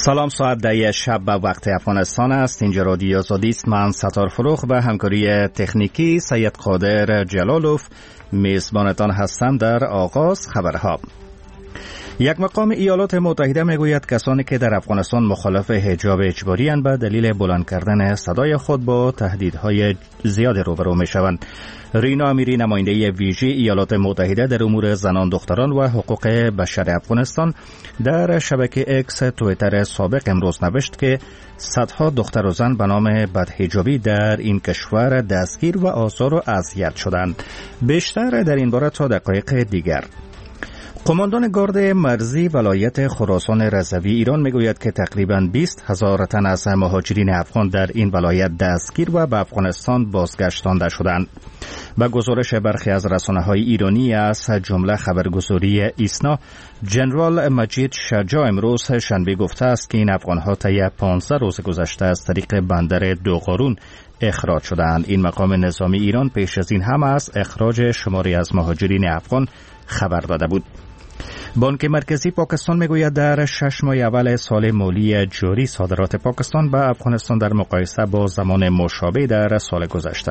سلام، ساعت 10 شب به وقت افغانستان است. اینجا رادیو آزادی است. من ستار فروخ به همکاری تکنیکی سید قادر جلالوف میزبانتان هستم. در آغاز خبرها. یک مقام ایالات متحده میگوید کسانی که در افغانستان مخالف حجاب اجباری اند به دلیل بلند کردن صدای خود با تهدیدهای زیاد روبرو میشوند. رینا امیری، نماینده ویژه ایالات متحده در امور زنان، دختران و حقوق بشر افغانستان، در شبکه اکس توییتر سابق امروز نوشت که صدها دختر و زن به نام بدحجابی در این کشور دستگیر و آزار و اذیت شدند. بیشتر در این باره تا دقایق دیگر. قماندان گارد مرزی ولایت خراسان رضوی ایران میگوید که تقریباً 20,000 تن از مهاجرین افغان در این ولایت دستگیر و به افغانستان بازگشتانده شدند. به گزارش برخی از رسانه‌های ایرانی از جمله خبرگزاری ایسنا، جنرال مجید شجاع امروز شنبه گفته است که این افغان‌ها طی 15 روز گذشته از طریق بندر دوغارون اخراج شدند. این مقام نظامی ایران پیش از این هم از اخراج شماری از مهاجرین افغان خبر داده بود. بانک مرکزی پاکستان میگوید در 6 ماه اول سال مالی جاری صادرات پاکستان به افغانستان در مقایسه با زمان مشابه در سال گذشته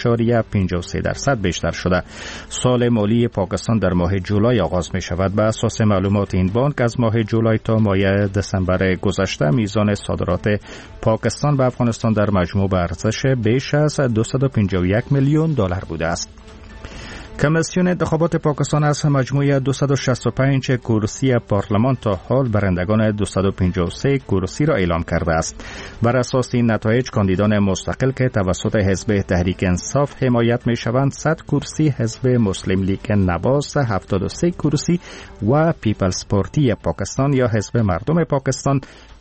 3.53% بیشتر شده. سال مالی پاکستان در ماه جولای آغاز می شود. به اساس معلومات این بانک از ماه جولای تا ماه دسامبر گذشته میزان صادرات پاکستان به افغانستان در مجموع به ارزش بیش از 251 میلیون دلار بوده است. کمیسیون انتخابات پاکستان از مجموع 265 کرسی پارلمان تا حال برندگان 253 کرسی را اعلام کرده است. بر اساس این نتایج کاندیدان مستقل که توسط حزب تحریک انصاف حمایت می شوند 100 کرسی، حزب مسلم لیگ نواز 73 کرسی و پیپلز پارتی پاکستان یا حزب مردم پاکستان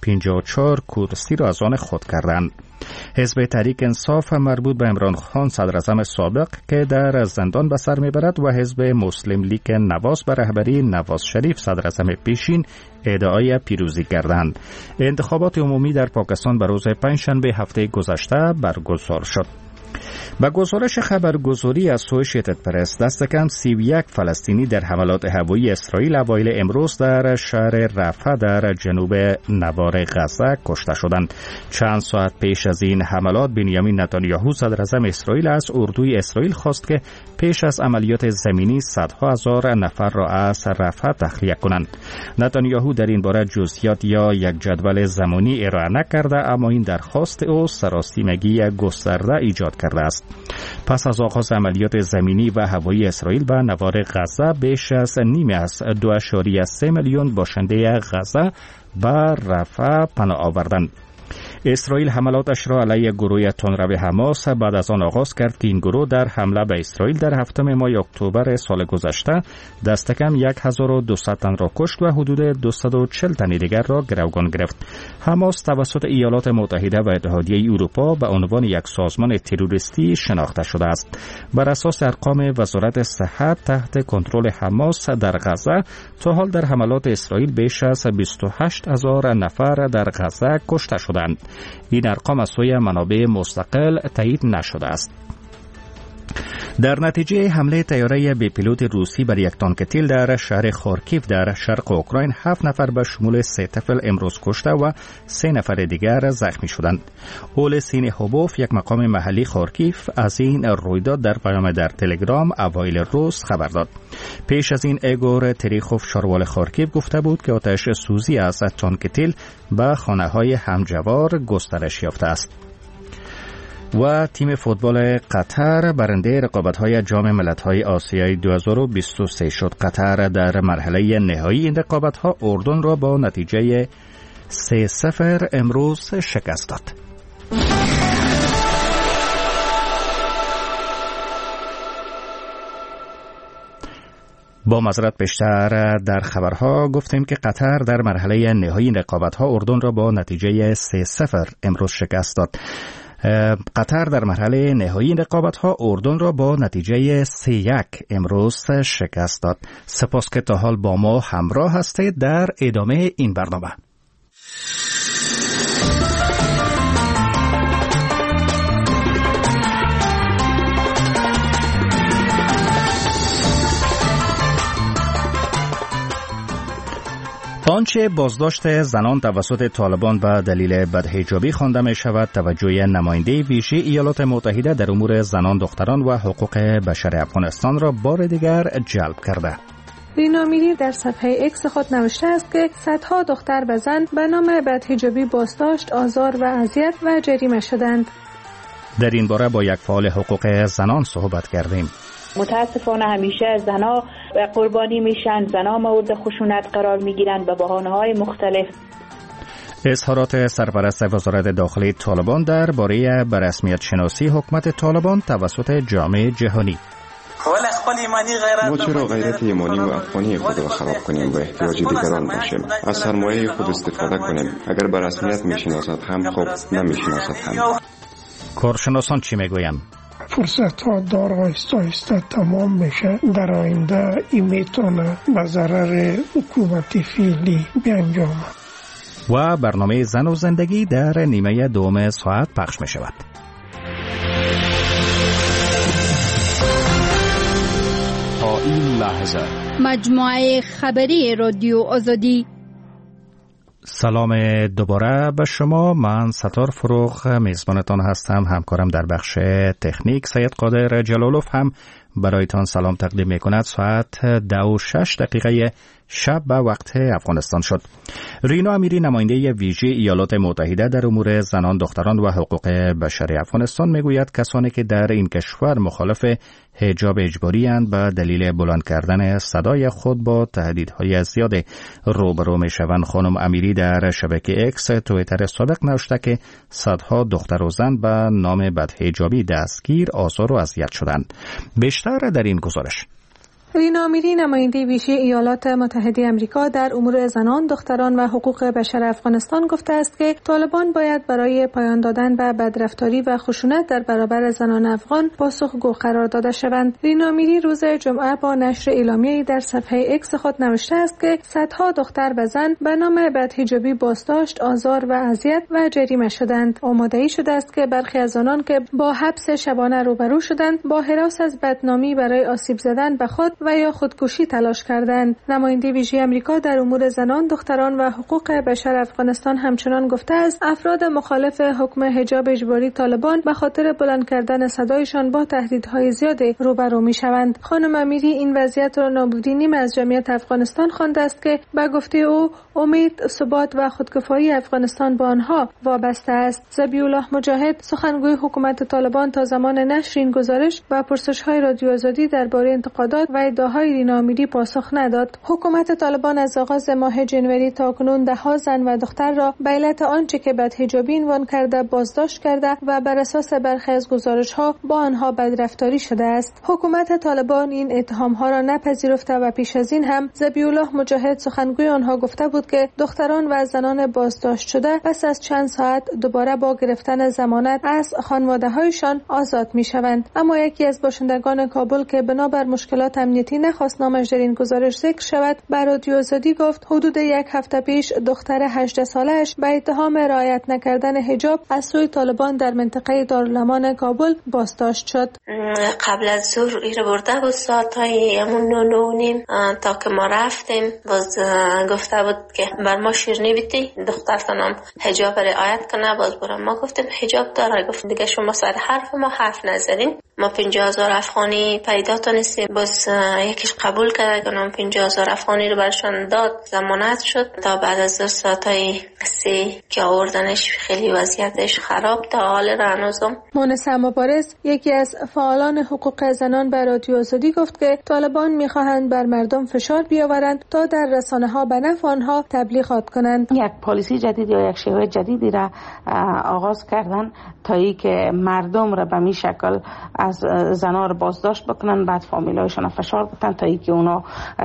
54 کرسی را از آن خود کردند. حزب تحریک انصاف مربوط به عمران خان صدراعظم سابق که در زندان به سر میبرد و حزب مسلم لیگ نواز به رهبری نواز شریف صدراعظم پیشین ادعای پیروزی کردند. انتخابات عمومی در پاکستان به روز پنجشنبه هفته گذشته برگزار شد. با گزارش خبرگزاری اسوسییتد پرس دست کم 31 فلسطینی در حملات هوایی اسرائیل اوایل امروز در شهر رفح در جنوب نوار غزه کشته شدند. چند ساعت پیش از این حملات بنیامین نتانیاهو صدراعظم اسرائیل از اردوی اسرائیل خواست که پیش از عملیات زمینی صدها هزار نفر را از رفح تخلیه کنند. نتانیاهو در این باره جزئیات یا یک جدول زمانی ارائه نکرده، اما این درخواست او سراسیمگی گسترده ایجاد کرده است. پس از آغاز عملیات زمینی و هوایی اسرائیل به نوار غزه بیش از نیمی از 2.3 میلیون باشنده غزه به رفح پناه آوردند. اسرائیل حملاتش را علیه گروه تندرو حماس بعد از آن آغاز کرد که این گروه در حمله به اسرائیل در هفتم ماه اکتبر سال گذشته دست کم 1200 تن را کشت و حدود 240 تن دیگر را گروگان گرفت. حماس توسط ایالات متحده و اتحادیه اروپا به عنوان یک سازمان تروریستی شناخته شده است. بر اساس ارقام وزارت صحت تحت کنترل حماس در غزه تا حال در حملات اسرائیل بیش از 28,000 نفر در غزه کشته شدند. این ارقام از سوی منابع مستقل تایید نشده است. در نتیجه حمله طیاره بی‌پیلوت روسی بر یک تانک تیل در شهر خارکیف در شرق اوکراین 7 نفر به شمول 3 طفل امروز کشته و 3 نفر دیگر زخمی شدند. اولسین هوبوف، یک مقام محلی خارکیف، از این رویداد در پیام در تلگرام اوایل روز خبر داد. پیش از این ایگور تریخوف شاروال خارکیف گفته بود که آتش سوزی از تانک تیل به خانه‌های همجوار گسترش یافته است. و تیم فوتبال قطر برنده رقابت‌های جام ملت‌های آسیای 2023 شد. قطر در مرحله نهایی این رقابت‌ها اردن را با نتیجه 3-0 امروز شکست داد. با معذرت بیشتر در خبرها گفتیم که قطر در مرحله نهایی رقابت‌ها اردن را با نتیجه 3-0 امروز شکست داد. قطر در مرحله نهایی رقابت‌ها اردن را با نتیجه 3-1 امروز شکست داد. سپاس که تا حال با ما همراه هستید در ادامه این برنامه. آنچه بازداشت زنان توسط طالبان به دلیل بدحجابی خوانده می شود توجه نماینده ویژه ایالات متحده در امور زنان، دختران و حقوق بشر افغانستان را بار دیگر جلب کرده. رینا میری در صفحه اکس خود نوشته است که صدها دختر و زن به نام بدحجابی بازداشت، آزار و اذیت و جریمه شدند. در این باره با یک فعال حقوق زنان صحبت کردیم. متاسفانه همیشه زنها قربانی میشن، زنها مورد خشونت قرار میگیرن به بهانه‌های مختلف. اظهارات سرپرست وزارت داخلی طالبان درباره به رسمیت شناسی حکومت طالبان توسط جامعه جهانی. ما چرا غیرت ایمانی و افغانی خود را خراب کنیم و احتیاج دیگران باشیم؟ از سرمایه خود استفاده کنیم. اگر به رسمیت میشناسد هم خوب، نمیشناسد هم. کارشناسان چی میگویند؟ فرصت ها دار آهسته تمام میشه. در آینده این میتونه به ضرر حکومت فعلی بیانجامه. و برنامه زن و زندگی در نیمه دوم ساعت پخش می شود. تا این لحظه مجموعه خبری رادیو آزادی. سلام دوباره به شما. من ستار فروغ میزبانتان هستم. همکارم در بخش تکنیک سید قادر جلالوف هم برایتان سلام تقدیم می کند. ساعت 2:06 شب به وقت افغانستان شد. رینا امیری نماینده ویژه ایالات متحده در امور زنان، دختران و حقوق بشر افغانستان میگوید کسانی که در این کشور مخالف حجاب اجباری اند به دلیل بلند کردن صدای خود با تهدیدهای زیاد روبرو میشوند. خانم امیری در شبکه اکس توییتر سابق نوشته که صدها دختر و زن به نام بدحجابی دستگیر، آزار و اذیت شدند. بیشتر در این گزارش. رینا امیری نماینده ویژه ایالات متحده آمریکا در امور زنان، دختران و حقوق بشر افغانستان گفته است که طالبان باید برای پایان دادن به بدرفتاری و خشونت در برابر زنان افغان پاسخگو قرار داده شوند. رینا امیری روز جمعه با نشر اعلامیه‌ای در صفحه اکس خود نوشته است که صدها دختر و زن به نام بدحجابی بازداشت، آزار و اذیت و جریمه شدند. آماده‌ای شده است که برخی از آنان که با حبس شبانه روبرو شدند با هراس از بدنامی برای آسیب زدن به خود و یا خودکشی تلاش کردند. نماینده ویژه آمریکا در امور زنان، دختران و حقوق بشر افغانستان همچنان گفته است افراد مخالف حکم حجاب اجباری طالبان به خاطر بلند کردن صدایشان با تهدیدهای زیاد روبرو میشوند. خانم امیری این وضعیت را نابودی نیمه از جمعیت افغانستان خوانده است که به گفته او امید، ثبات و خودکفایی افغانستان با آنها وابسته است. ذبیح الله مجاهد سخنگوی حکومت طالبان تا زمان نشر این گزارش به پرسش‌های رادیو آزادی درباره انتقادات و ادعاهای رینا امیری پاسخ نداد. حکومت طالبان از آغاز ماه جنوری تا کنون ده‌ها زن و دختر را به علت آنچه که بدحجابی عنوان کرده بازداشت کرده و بر اساس برخی از گزارش‌ها با آنها بدرفتاری شده است. حکومت طالبان این اتهام‌ها را نپذیرفته و پیش از این هم ذبیح الله مجاهد سخنگوی آنها گفته بود که دختران و زنان بازداشت شده پس از چند ساعت دوباره با گرفتن ضمانت از خانواده‌هایشان آزاد می‌شوند. اما یکی از باشندگان کابل که بنابر مشکلات امنیتی نخواست نامش در این گزارش ذکر شود به رادیو آزادی گفت حدود یک هفته پیش دختر 18 ساله‌اش به اتهام رعایت نکردن حجاب از سوی طالبان در منطقه دارالامان کابل بازداشت شد. قبل از ظهر ایره برده بود ساعتای همون 9:30 تا که ما رفتیم باز گفته بود که بر ما شیرنی بیتی دختر تنم حجاب رعایت کنه. باز برام ما گفتیم حجاب داره. گفت دیگه شما سر حرف ما حرف نزدین. ما 50,000 افغانی پیدا تونستیم. باز یکیش قبول کرد که نام 50,000 افغانی رو برشان داد، ضمانت شد تا بعد از 2 ساعتای که آوردنش خیلی وضعیتش خراب تا حال هنوزم. مونسه مبارز یکی از فعالان حقوق زنان به رادیو آزادی گفت که طالبان می‌خواهند بر مردم فشار بیاورند تا در رسانه‌ها به نفع آنها تبلیغات کنند. یک پالیسی جدید یا یک شیوه جدیدی را آغاز کردن تا اینکه مردم را به می شکل از زنان را بازداشت بکنن، بعد فامیلایشان فشار بدن تا اینکه اونا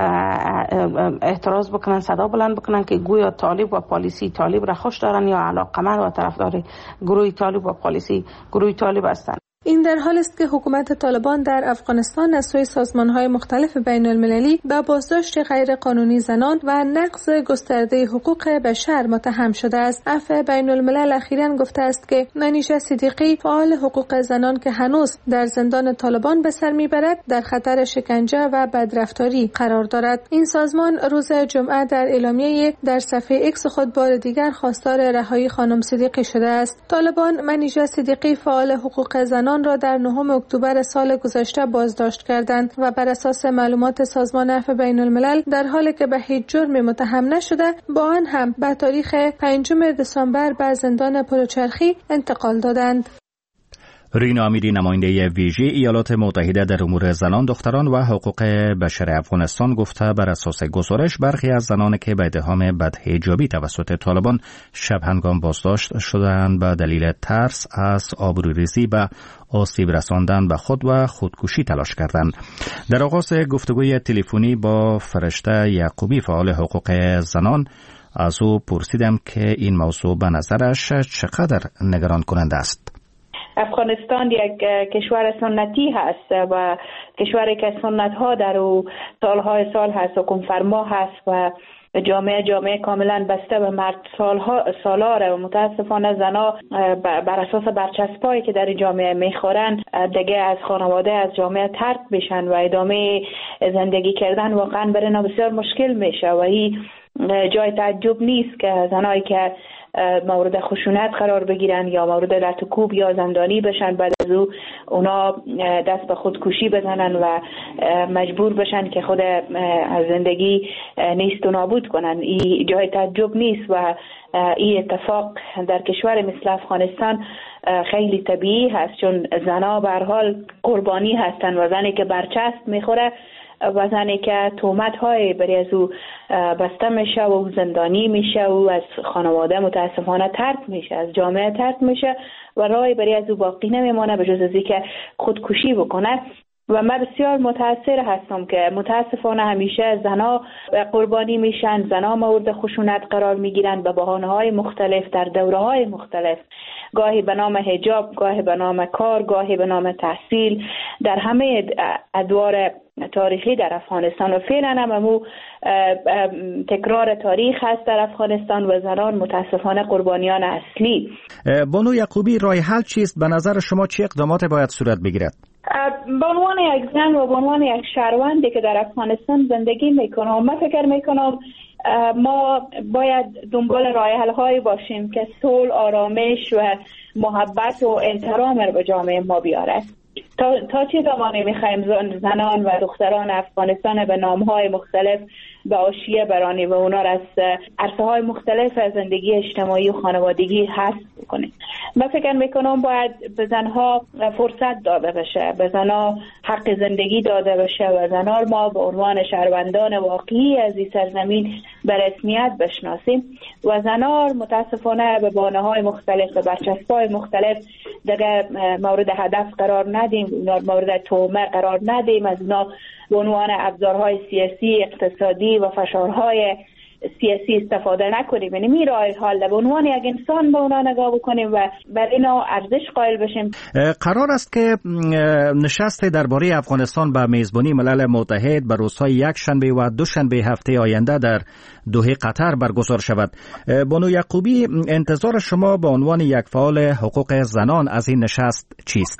اعتراض بکنن، صدا بلند بکنن که گویا طالب و پالیسی طالب را خوش دارن یا علاقمند و طرفدار گروه طالب و پالیسی گروه طالب هستند. این در حالی است که حکومت طالبان در افغانستان از سوی سازمان‌های مختلف بین المللی به بازداشت غیر قانونی زنان و نقض گسترده حقوق بشر متهم شده است. عفو بین الملل اخیراً گفته است که منیژه صدیقی فعال حقوق زنان که هنوز در زندان طالبان به سر میبرد در خطر شکنجه و بدرفتاری قرار دارد. این سازمان روز جمعه در اعلامیه در صفحه ایکس خود بار دیگر خواستار رهایی خانم صدیقی شده است. طالبان منیژه صدیقی فعال حقوق زنان را در 9 اکتبر سال گذشته بازداشت کردند و بر اساس معلومات سازمان عفو بین الملل در حالی که به هیچ جرمی متهم نشده با آن هم به تاریخ 5 دسامبر به زندان پلوچرخی انتقال دادند. رینا امیری، نماینده ویژه ایالات متحده در امور زنان، دختران و حقوق بشر افغانستان، گفته بر اساس گزارش برخی از زنانی که به اتهام بدحجابی توسط طالبان شب هنگام بازداشت شدند به دلیل ترس از آبروریزی به آسیب رساندن به خود و خودکشی تلاش کردند. در آغاز گفتگوی تلفنی با فرشته یعقوبی، فعال حقوق زنان، از او پرسیدم که این موضوع به نظرش چقدر نگران کننده است. افغانستان یک کشور سنتی هست و کشوری که سنت ها در او سالهای سال هست، حکم فرما هست و جامعه کاملا بسته به مرد سالاره و متاسفانه زنا بر اساس برچسبایی که در جامعه میخورن دیگه از خانواده، از جامعه ترک میشن و ادامه زندگی کردن واقعا برای اینا بسیار مشکل میشه و این جای تعجب نیست که زنایی که مورد خشونت قرار بگیرن یا مورد لطکوب یا زندانی بشن، بعد از اونا دست به خودکشی بزنن و مجبور بشن که خود از زندگی نیست و نابود کنن. این جای تعجب نیست و این اتفاق در کشور مثل افغانستان خیلی طبیعی هست، چون زنا به هر حال قربانی هستن و زنی که برچسب میخوره و زنی که تهمت های بری از او بسته میشه و زندانی میشه و از خانواده متاسفانه ترک میشه، از جامعه ترک میشه و راهی بری از او باقی نمیمانه به جز از اینکه خودکشی بکنه. و من بسیار متاثر هستم که متاسفانه همیشه زنها قربانی میشن، زنها مورد خشونت قرار میگیرن به بهانه‌های مختلف در دوره‌های مختلف، گاهی به نام حجاب، گاهی به نام کار، گاهی به نام تحصیل، در همه ادوار تاریخی در افغانستان و فعلا هم تکرار تاریخ هست در افغانستان و زنان متاسفانه قربانیان اصلی. بانو یعقوبی، راه حل چیست؟ به نظر شما چه اقدامات باید صورت بگیرد؟ به عنوان یک زن و به عنوان یک شهروندی که در افغانستان زندگی میکنم، من فکر میکنم ما باید دنبال راه حل هایی باشیم که صلح، آرامش و محبت و احترام رو به جامعه ما بیاره. تا چه زمانی میخوایم زنان و دختران افغانستان به نامهای مختلف به حاشیه برانیم و اونا را از عرصه های مختلف از زندگی اجتماعی و خانوادگی حذف کنیم؟ من فکر میکنم باید به زنها فرصت داده بشه، به زنها حق زندگی داده بشه و زنها ما به عنوان شهروندان واقعی از این سرزمین به رسمیت بشناسیم و زنها متاسفانه به بهانه‌های مختلف و برچسب‌های مختلف دیگه مورد هدف قرار ندیم، اونا مورد تهمت قرار ندیم، از اونا به عنوان ابزارهای سیاسی، اقتصادی و فشارهای سیاسی استفاده نکنیم. یعنی می راه حل به عنوان یک انسان به اونا نگاه بکنیم و برای اینا ارزش قائل بشیم. قرار است که نشست درباره افغانستان به میزبانی ملل متحد به روزهای یکشنبه و دوشنبه هفته آینده در دوحه قطر برگزار شود. بانو یعقوبی، انتظار شما به عنوان یک فعال حقوق زنان از این نشست چیست؟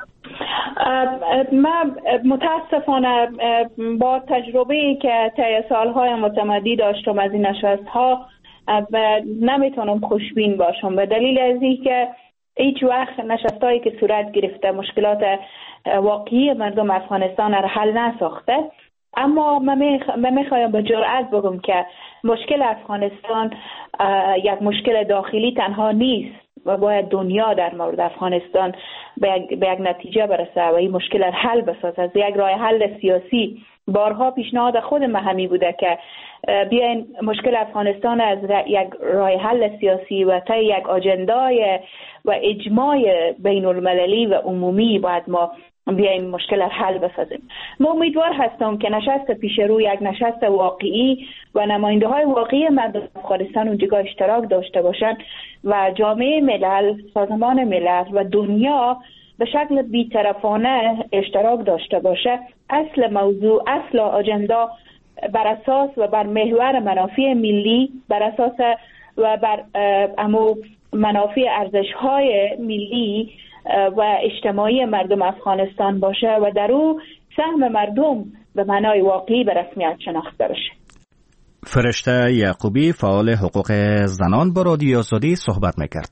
من متاسفانه با تجربه‌ای که طی سالهای متمدی داشتم از این نشست‌ها نمیتونم خوشبین باشم، به دلیل از اینکه هیچ وقت نشستایی که صورت گرفته مشکلات واقعی مردم افغانستان را حل نساخته. اما من میخوایم به جرئت بگم که مشکل افغانستان یک مشکل داخلی تنها نیست و باید دنیا در مورد افغانستان به یک نتیجه برسه و این مشکل حل بسازه. از یک راه حل سیاسی بارها پیشنهاد خود من همی بوده که بیاین مشکل افغانستان از یک راه حل سیاسی و تا یک آجندای و اجماع بین المللی و عمومی باید ما بیایم مشکل حل بسازیم. ما امیدوار هستم که نشست پیش رو یک نشست واقعی و نماینده های واقعی مردم افغانستان اونجا اشتراک داشته باشند و جامعه ملل، سازمان ملل و دنیا به شکل بی‌طرفانه اشتراک داشته باشه، اصل موضوع، اصل آجندا بر اساس و بر محور منافع ملی، بر اساس و بر منافع ارزش‌های ملی و اجتماعی مردم افغانستان باشه و در او سهم مردم به معنای واقعی به رسمیت شناخته بشه. فرشته یعقوبی، فعال حقوق زنان، با رادیو آزادی صحبت میکرد.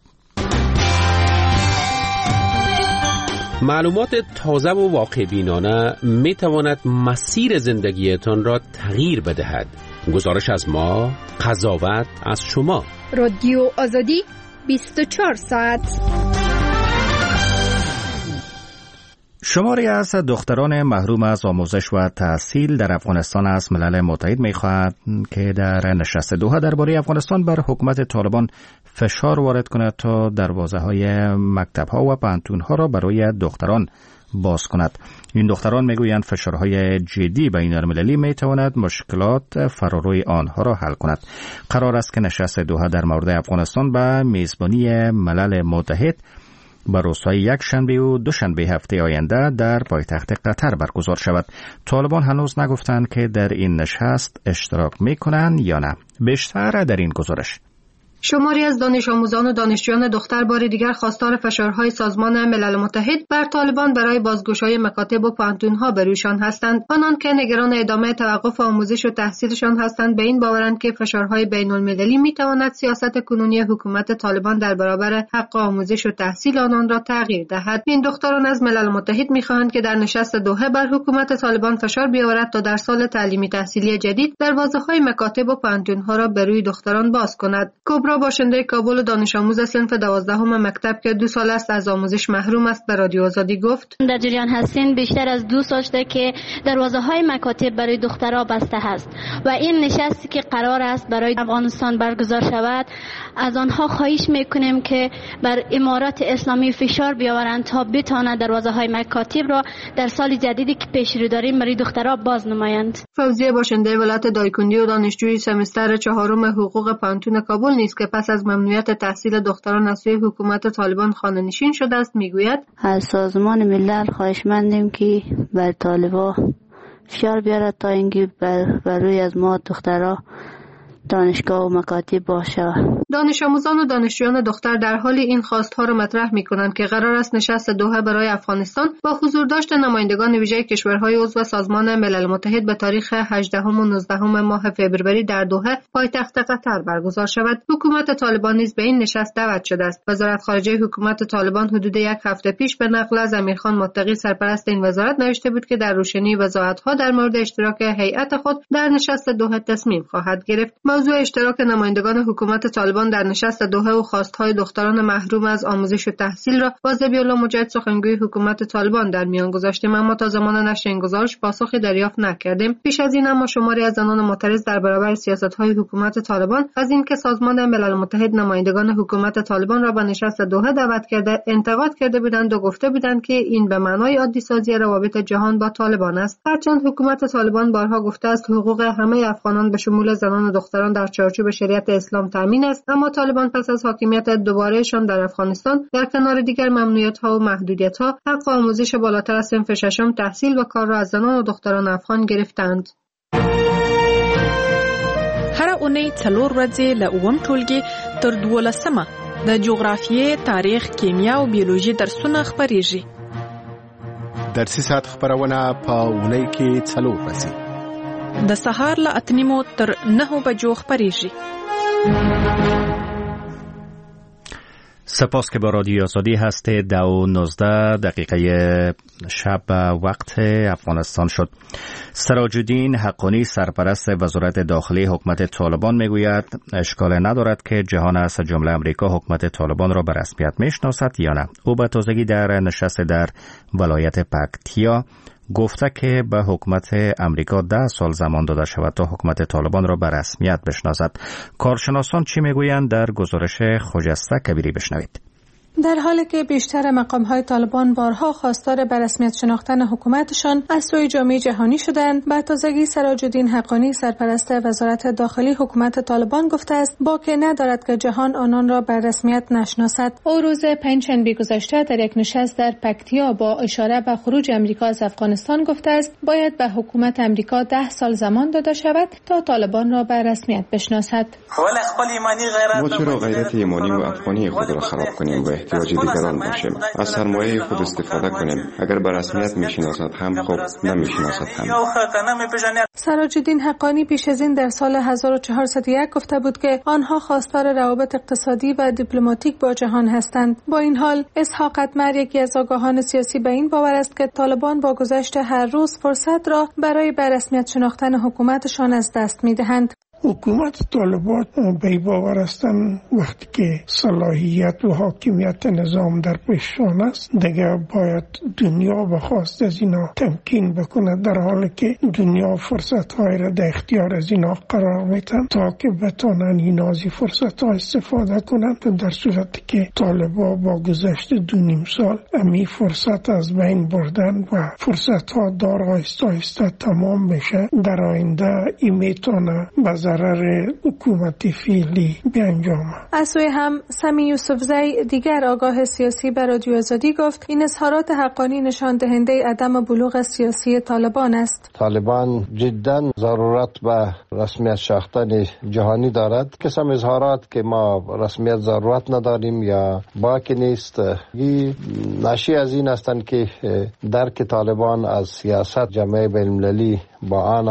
معلومات تازه و واقع بینانه می تواند مسیر زندگیتان را تغییر بدهد. گزارش از ما، قضاوت از شما. رادیو آزادی 24 ساعت. شماری از دختران محروم از آموزش و تحصیل در افغانستان از ملل متحد می‌خواهد که در نشست دوحه درباره افغانستان بر حکومت طالبان فشار وارد کند تا دروازه‌های مکتب‌ها و پانتون‌ها را برای دختران باز کند. این دختران میگویند فشارهای جدی بین‌المللی میتواند مشکلات فراروی آنها را حل کند. قرار است که نشست دوحه در مورد افغانستان به میزبانی ملل متحد بر روزهای یک شنبه و دوشنبه هفته آینده در پایتخت قطر برگزار شود. طالبان هنوز نگفتند که در این نشست اشتراک میکنند یا نه. بیشتر در این گزارش. شماری از دانش آموزان و دانشجویان دختر بار دیگر خواستار فشارهای سازمان ملل متحد بر طالبان برای بازگشایی مکاتب و پانتون‌ها بر رویشان هستند. آنان که نگران ادامه توقف آموزش و تحصیلشان هستند به این باورند که فشارهای بین‌المللی می‌تواند سیاست کنونی حکومت طالبان در برابر حق آموزش و تحصیل آنان را تغییر دهد. این دختران از ملل متحد می‌خواهند که در نشست دوحه بر حکومت طالبان فشار بیاورد تا در سال تعلیمی تحصیلی جدید دروازه‌های مکاتب و پانتون‌ها را بر روی دختران باز کند. باشنده کابل و دانش آموز صنف 12 مکتب که 2 سال است از آموزش محروم است به رادیو آزادی گفت: در جریان هستین بیشتر از 2 سال شده که دروازه‌های مکاتب برای دخترها بسته است و این نشستی که قرار است برای افغانستان برگزار شود از آنها خواهش میکنیم که بر امارات اسلامی فشار بیاورند تا بتواند دروازه‌های مکاتب را در سال جدیدی که پیش رو داریم برای دخترها باز نمایند. فوزیه باشنده ولایت دایکندی و دانشجوی سمستر 4 حقوق پانتون کابل نیز که پس از ممنوعیت تحصیل دختران از سوی حکومت طالبان خانه‌نشین شده است میگوید: از سازمان ملل خواهشمندیم که بر طالبان فشار بیارد تا اینکه بر روی از ما دخترها دانشگاه و مکاتب باشه. دانش آموزان و دانشجویان دختر در حال این خواستها را مطرح می‌کنند که قرار است نشست دوحه برای افغانستان با حضور داشت نمایندگان ویژه کشورهای عضو سازمان ملل متحد به تاریخ 18 و 19 ماه فوریه در دوحه پایتخت قطر برگزار شود. حکومت طالبان نیز به این نشست دعوت شده است. وزارت خارجه حکومت طالبان حدود 1 هفته پیش به نقل از امیرخان متقی سرپرست این وزارت نوشته بود که در روشنی وضاحت‌ها در مورد اشتراک هیئت خود در نشست دوحه تصمیم خواهد گرفت. موضوع اشتراک نمایندگان حکومت طالبان در نشست دوحه و خواستهای دختران محروم از آموزش و تحصیل را با ذبیح‌الله مجاهد سخنگوی حکومت طالبان در میان گذاشتیم، اما تا زمان نشر این گزارش پاسخی دریافت نکردیم. پیش از این اما شماری از زنان معترض در برابر سیاست‌های حکومت طالبان از اینکه سازمان ملل متحد نمایندگان حکومت طالبان را به نشست دوحه دعوت کرده انتقاد کرده بودند و گفته بودند که این به معنای عادی سازی روابط جهان با طالبان است. هرچند حکومت طالبان بارها گفته است حقوق همه افغانان به شمول زنان و دختران در چارچوب شریعت اسلام تامین است، اما طالبان پس از حاکمیت دوبارهشان در افغانستان در کنار دیگر ممنوعیت‌ها و محدودیت‌ها حق آموزش بالاتر از صنف 6 تحصیل و کار را از زنان و دختران افغان گرفتند. هر اونۍ 4 ورځې له اووم ټولګي تر 12مه د جغرافیې، تاریخ، کیمیا او بیولوژي درسونه خپریږي. درسي ساعت خبرونه په اونۍ کې 4 ورځې د سهار له 8 تر 9 بجو خپریږي. سپاس که با رادیو آزادی هستید. 19 شب وقت افغانستان شد. سراج الدین حقانی سرپرست وزارت داخلی حکومت طالبان میگوید اشکال ندارد که جهان از جمله امریکا حکومت طالبان را به رسمیت میشناسد یا نه. او به تازگی در نشست در ولایت پکتیا گفته که به حکومت امریکا 10 سال زمان داده شود تا حکومت طالبان را به رسمیت بشناسد. کارشناسان چی میگویند؟ در گزارش خجسته کبیری بشنوید. در حالی که بیشتر مقام‌های طالبان بارها خواستار به رسمیت شناختن حکومتشان از سوی جامعه جهانی شدند، به تازگی سراج الدین حقانی سرپرست وزارت داخلی حکومت طالبان گفته است باکی ندارد که جهان آنان را به رسمیت نشناسد. او روز پنجشنبه گذشته در یک نشست در پکتیا با اشاره به خروج امریکا از افغانستان گفته است باید به حکومت امریکا 10 سال زمان داده شود تا طالبان را به رسمیت بشناسد. ما چرا غیرت ایمانی و افغانی خود را خراب کنیم و احتیاج دیگران باشیم؟ از سرمایه خود استفاده کنیم. اگر به رسمیت میشناسد هم خوب، نمیشناسد هم. سراج الدین حقانی پیش از این در سال 1401 گفته بود که آنها خواستار روابط اقتصادی و دیپلماتیک با جهان هستند. با این حال اسحاق اتمر یکی از آگاهان سیاسی به این باور است که طالبان با گذشت هر روز فرصت را برای به رسمیت شناختن حکومتشان از دست می‌دهند. حکومت طالبان به باور هستند وقتی که صلاحیت و حاکمیت نظام در پیششان است دیگر باید دنیا بخواست از اینا تمکین بکنه، در حالی که دنیا فرصت‌های را در اختیار از اینا قرار میدن تا که بتانن اینا از این فرصت‌ها استفاده کنند. در صورتی که طالبان با گذشت 2.5 سال امی فرصت از بین بردن و فرصت‌ها دار آهسته تمام بشه، در آینده این میتونه ضرر حکومت فعلی بیانجامه. از سوی هم سمی یوسفزی دیگر آگاه سیاسی به رادیو آزادی گفت این اظهارات حقانی نشان دهنده عدم بلوغ سیاسی طالبان است. طالبان جدا ضرورت به رسمیت شناختن جهانی دارد. قسم اظهارات که ما رسمیت ضرورت نداریم یا باکی نیست، این ناشی از این هستند که درک طالبان از سیاست جامعه بین‌المللی با آن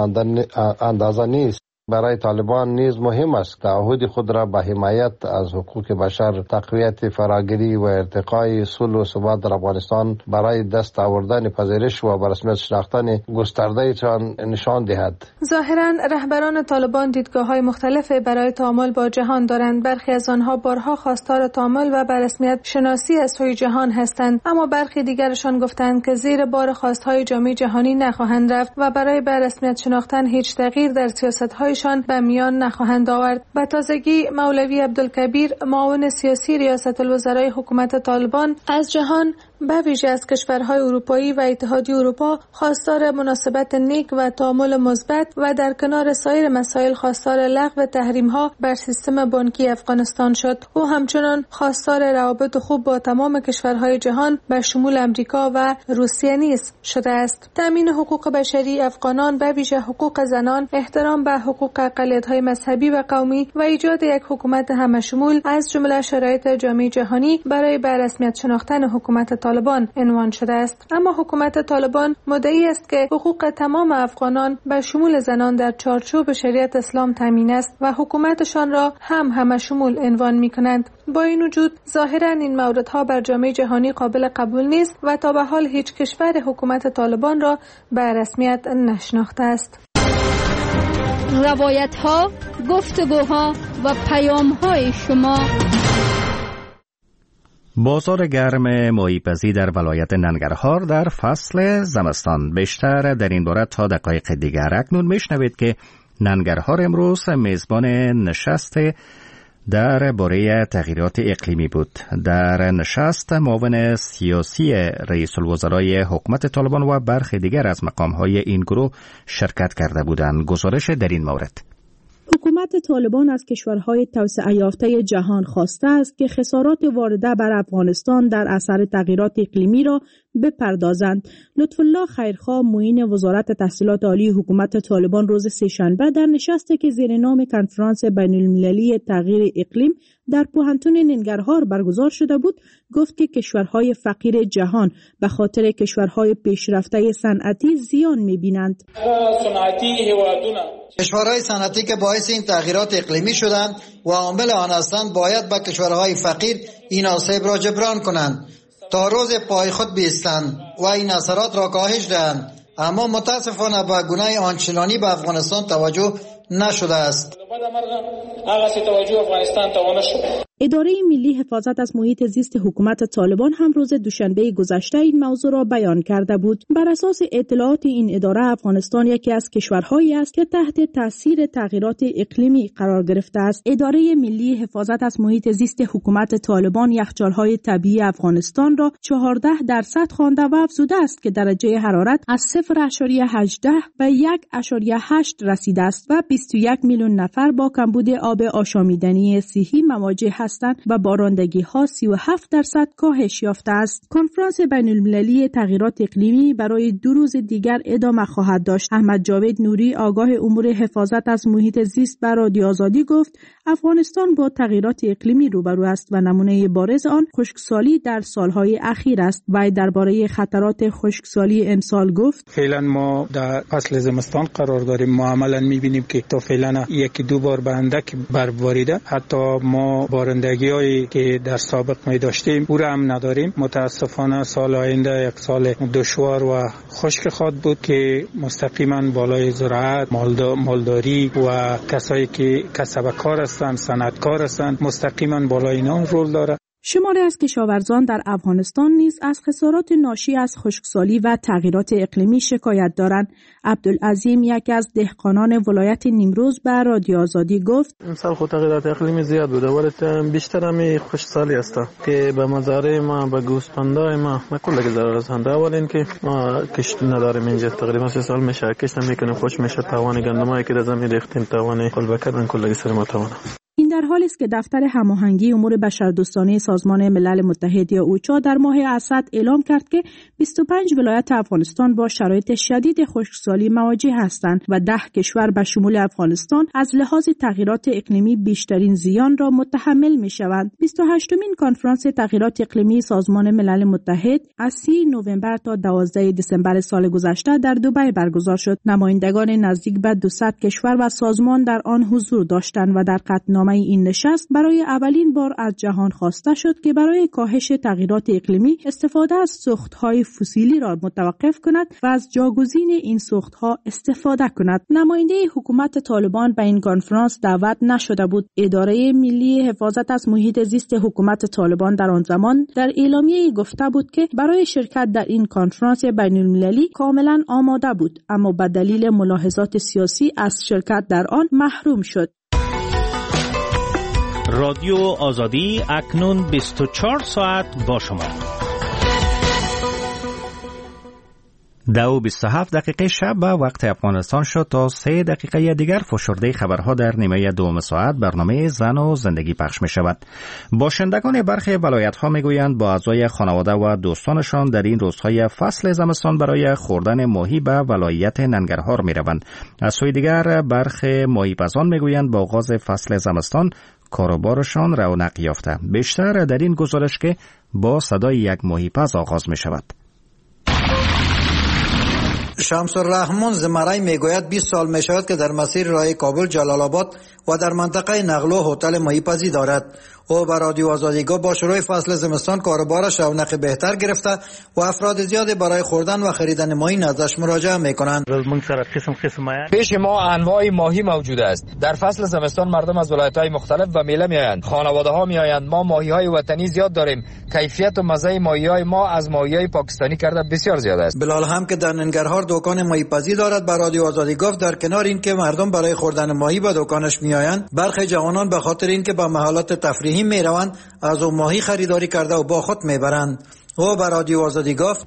اندازه نیست. برای طالبان نیز مهم است تعهد خود را به حمایت از حقوق بشر، تقویت فراگیری و ارتقای صلح و ثبات در افغانستان برای دست آوردن پذیرش و به رسمیت شناختن گسترده‌شان نشان دهد. ظاهراً رهبران طالبان دیدگاه‌های مختلف برای تعامل با جهان دارند. برخی از آنها بارها خواستار تعامل و به رسمیت شناسی از سوی جهان هستند، اما برخی دیگرشان گفتند که زیر بار خواست‌های جامعه جهانی نخواهند رفت و برای به رسمیت شناختن هیچ تغییر در سیاست‌های به میان نخواهند آورد. به تازگی مولوی عبدالکبیر معاون سیاسی ریاست الوزرای حکومت طالبان از جهان به ویژه از کشورهای اروپایی و اتحادیه اروپا خواستار مناسبت نیک و تعامل مثبت و در کنار سایر مسائل خواستار لغو تحریم‌ها بر سیستم بانکی افغانستان شد. او همچنان خواستار روابط خوب با تمام کشورهای جهان به شمول امریکا و روسیه نیز شده است. تامین حقوق بشری افغانان به ویژه حقوق زنان، احترام به حقوق اقلیت‌های مذهبی و قومی و ایجاد یک حکومت همشمول از جمله شرایط جامعه جهانی برای به رسمیت شناختن حکومت طالبان عنوان شده است. اما حکومت طالبان مدعی است که حقوق تمام افغانان به شمول زنان در چارچوب شریعت اسلام تامین است و حکومتشان را همشمول عنوان می‌کنند. با این وجود ظاهراً این موردها بر جامعه جهانی قابل قبول نیست و تا به حال هیچ کشور حکومت طالبان را به رسمیت نشناخته است. روایت‌ها، گفتگوها و پیام‌های شما. بازار گرم ماهیپزی در ولایت ننگرهار در فصل زمستان. بیشتر در این باره تا دقایق دیگر. اکنون میشنوید که ننگرهار امروز میزبان نشست در باره تغییرات اقلیمی بود. در نشست معاون سیاسی رئیس الوزرای حکومت طالبان و برخی دیگر از مقام‌های این گروه شرکت کرده بودند. گزارش در این مورد. حکومت طالبان از کشورهای توسعه یافته جهان خواسته است که خسارات وارده بر افغانستان در اثر تغییرات اقلیمی را بپردازند. لطفالله خیرخواه معین وزارت تحصیلات عالی حکومت طالبان روز سه‌شنبه در نشستی که زیر نام کنفرانس بین‌المللی تغییر اقلیم در پوهنتون ننگرهار برگزار شده بود گفت که کشورهای فقیر جهان به خاطر کشورهای پیشرفته صنعتی زیان می‌بینند. کشورهای صنعتی که باعث این تغییرات اقلیمی شدند و عامل آن هستند باید به کشورهای فقیر این آسیب را جبران کنند تا روز پای خود بایستند و این اثرات را کاهش دهند، اما متاسفانه به گونه آنچنانی به افغانستان توجه نشده است. اداره ملی حفاظت از محیط زیست حکومت طالبان هم روز دوشنبه گذشته این موضوع را بیان کرده بود. بر اساس اطلاعات این اداره، افغانستان یکی از کشورهایی است که تحت تاثیر تغییرات اقلیمی قرار گرفته است. اداره ملی حفاظت از محیط زیست حکومت طالبان یخچال‌های طبیعی افغانستان را 14% خوانده و افزوده است که درجه حرارت از 0.18 به 1.8 رسیده است و 21 میلیون نفر با کمبود آب آشامیدنی صحی مواجه هستند و بارندگی‌ها 37% کاهش یافته است. کنفرانس بین‌المللی تغییرات اقلیمی برای 2 روز دیگر ادامه خواهد داشت. احمد جاوید نوری، آگاه امور حفاظت از محیط زیست، به رادیو آزادی گفت افغانستان با تغییرات اقلیمی روبرو است و نمونه بارز آن خشکسالی در سالهای اخیر است. و درباره خطرات خشکسالی امسال گفت فعلا ما در فصل زمستان قرار داریم. ما عملا می‌بینیم که تا فعلا 1-2 بار به اندک برف باریده. حتی ما بارندگی‌هایی که در سابق می داشتیم او را هم نداریم. متاسفانه سال آینده یک سال دشوار و خشک خواهد بود که مستقیما بالای زراعت، مالداری و کسایی که کسب کار هستند، صنعتکار هستند، مستقیما بالای اینا رول داره. شماری از کشاورزان در افغانستان نیز از خسارات ناشی از خشکسالی و تغییرات اقلیمی شکایت دارند. عبدالعظیم، یکی از دهقانان ولایت نیمروز، به رادیو آزادی گفت امسال خود تغییرات اقلیمی زیاد بوده ولی بیشتر هم خشکسالی است که به مزارع ما، به گوسفندای ما کلی ضرر رسانده. اول اینکه ما کشت نداریم اینجا، تقریبا 3 سال میشه کشت میکنیم، خوش میشه، توان گندمایی که در زمین ریختیم توان قلبه کردن کلی سر ما توانه. این در حالی است که دفتر هماهنگی امور بشردوستانه سازمان ملل متحد یا اوچا در ماه اسد اعلام کرد که 25 ولایت افغانستان با شرایط شدید خشکسالی مواجه هستند و 10 کشور به شمول افغانستان از لحاظ تغییرات اقلیمی بیشترین زیان را متحمل می‌شوند. 28مین کنفرانس تغییرات اقلیمی سازمان ملل متحد از 30 نوامبر تا 12 دسامبر سال گذشته در دبی برگزار شد. نمایندگان نزدیک به 200 کشور و سازمان در آن حضور داشتند و در قطعنامه این نشست برای اولین بار از جهان خواسته شد که برای کاهش تغییرات اقلیمی استفاده از سوخت‌های فسیلی را متوقف کند و از جاگزین این سوخت‌ها استفاده کند. نماینده حکومت طالبان به این کنفرانس دعوت نشده بود. اداره ملی حفاظت از محیط زیست حکومت طالبان در آن زمان در اعلامیه‌ای گفته بود که برای شرکت در این کنفرانس بین‌المللی کاملا آماده بود، اما به دلیل ملاحظات سیاسی از شرکت در آن محروم شد. رادیو آزادی اکنون 24 ساعت با شما. 2:27 شب به وقت افغانستان شد. تا 3 دقیقه دیگر فشرده خبرها در نیمه دوم ساعت برنامه زن و زندگی پخش می شود. باشندگان برخی ولایت ها می گویند با اعضای خانواده و دوستانشان در این روزهای فصل زمستان برای خوردن ماهی به ولایت ننگرهار می روند. از سوی دیگر برخی ماهیپزان می گویند با آغاز فصل زمستان کاروبارشان رونق یافته. بیشتر در این گزارش که با صدای یک ماهیپز آغاز می شود. شمس الرحمن زمرای میگوید 20 سال می شود که در مسیر راه کابل جلال آباد و در منطقه نقلو هتل ماهیپزی دارد. او به رادیو آزادی گفت با شروع فصل زمستان کاروبارش رونق بهتر گرفته و افراد زیادی برای خوردن و خریدن ماهی نزدش مراجعه میکنند. پیش ما انواع ماهی موجود است. در فصل زمستان مردم از ولایت‌های مختلف به میله میآیند. خانواده‌ها میآیند. ما ماهی‌های وطنی زیاد داریم. کیفیت و مزه ماهی‌های ما از ماهی‌های پاکستانی کرده بسیار زیاد است. بلال هم که در ننگرهار دکان ماهیپزی دارد به رادیو آزادی گفت در کنار این که مردم برای خوردن ماهی به دکانش میآیند، برخی جوانان به خاطر اینکه به محلات تفریحی میروند از اون ماهی خریداری کرده و با خود میبرند. او به رادیو آزادی گفت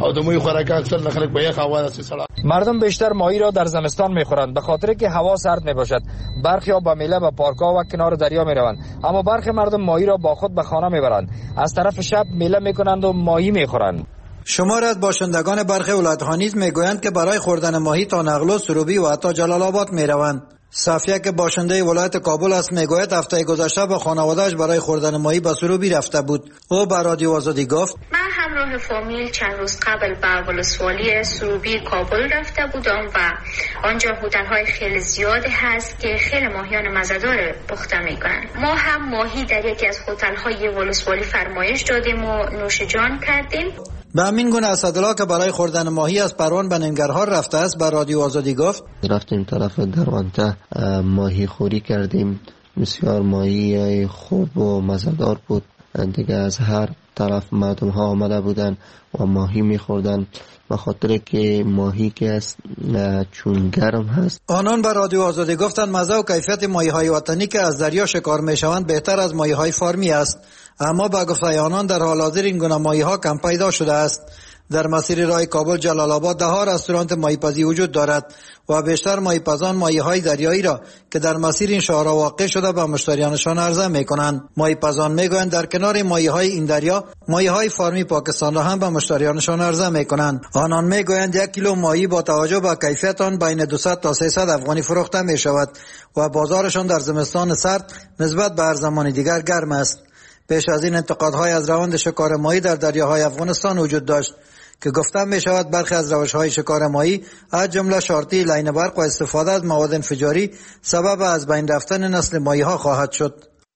مردم بیشتر ماهی را در زمستان میخورند به خاطر که هوا سرد میباشد. برخی ها با میله به پارک‌ها و کنار دریا میروند، اما برخی مردم ماهی را با خود به خانه میبرند. از طرف شب میله میکنند و ماهی میخورند. شمار از باشندگان برخی ولایت‌ها نیز میگویند که برای خوردن ماهی تا نقلو، سروبی و حتی جلال آباد میروند. صفیه که باشنده ولایت کابل است میگوید هفته گذشته با خانواده‌اش برای خوردن ماهی به سروبی رفته بود. او به رادیو آزادی گفت من همراه فامیل چند روز قبل به ولسوالی سروبی کابل رفته بودم و آنجا هتل‌های خیلی زیادی هست که خیلی ماهیان مزه‌دار پخته میکنن. ما هم ماهی در یکی از هتل‌های ولسوالی فرمایش دادیم و نوش جان کردیم. به همین گونه اسدالله که برای خوردن ماهی از پروان به ننگرهار رفته است به رادیو آزادی گفت رفتیم طرف دروانته ماهی خوری کردیم بسیار ماهی خوب و مزه‌دار بود. دیگه از هر طرف مردم ها آمده بودن و ماهی میخوردن، به خاطر که ماهی که است چون گرم هست. آنان به رادیو آزادی گفتند مزه و کیفیت ماهی های وطنی که از دریا شکار میشوند بهتر از ماهی های فارمی است، اما به گفته آنان در حال حاضر این گونه ماهی ها کم پیدا شده است. در مسیر راه کابل جلال آباد ده ها رستوران ماهیپزی وجود دارد و بیشتر ماهیپزان ماهی‌های دریایی را که در مسیر این شهرها واقع شده به مشتریانشان عرضه می‌کنند. ماهیپزان می‌گویند در کنار ماهی‌های این دریا ماهی‌های فارمی پاکستان را هم به مشتریانشان عرضه می‌کنند. آنان می‌گویند 1 کیلو ماهی با توجه به کیفیت آن بین 200 تا 300 افغانی فروخته می‌شود و بازارشان در زمستان سرد نسبت به هر زمان دیگر گرم است. پیش از این انتقادهای از روند شکار ماهی در دریاهای افغانستان وجود داشت که گفته می شود برخی از روش‌های شکار ماهی از جمله شارتی، لین برق و استفاده از مواد انفجاری سبب از بین رفتن نسل ماهی‌ها خواهد شد.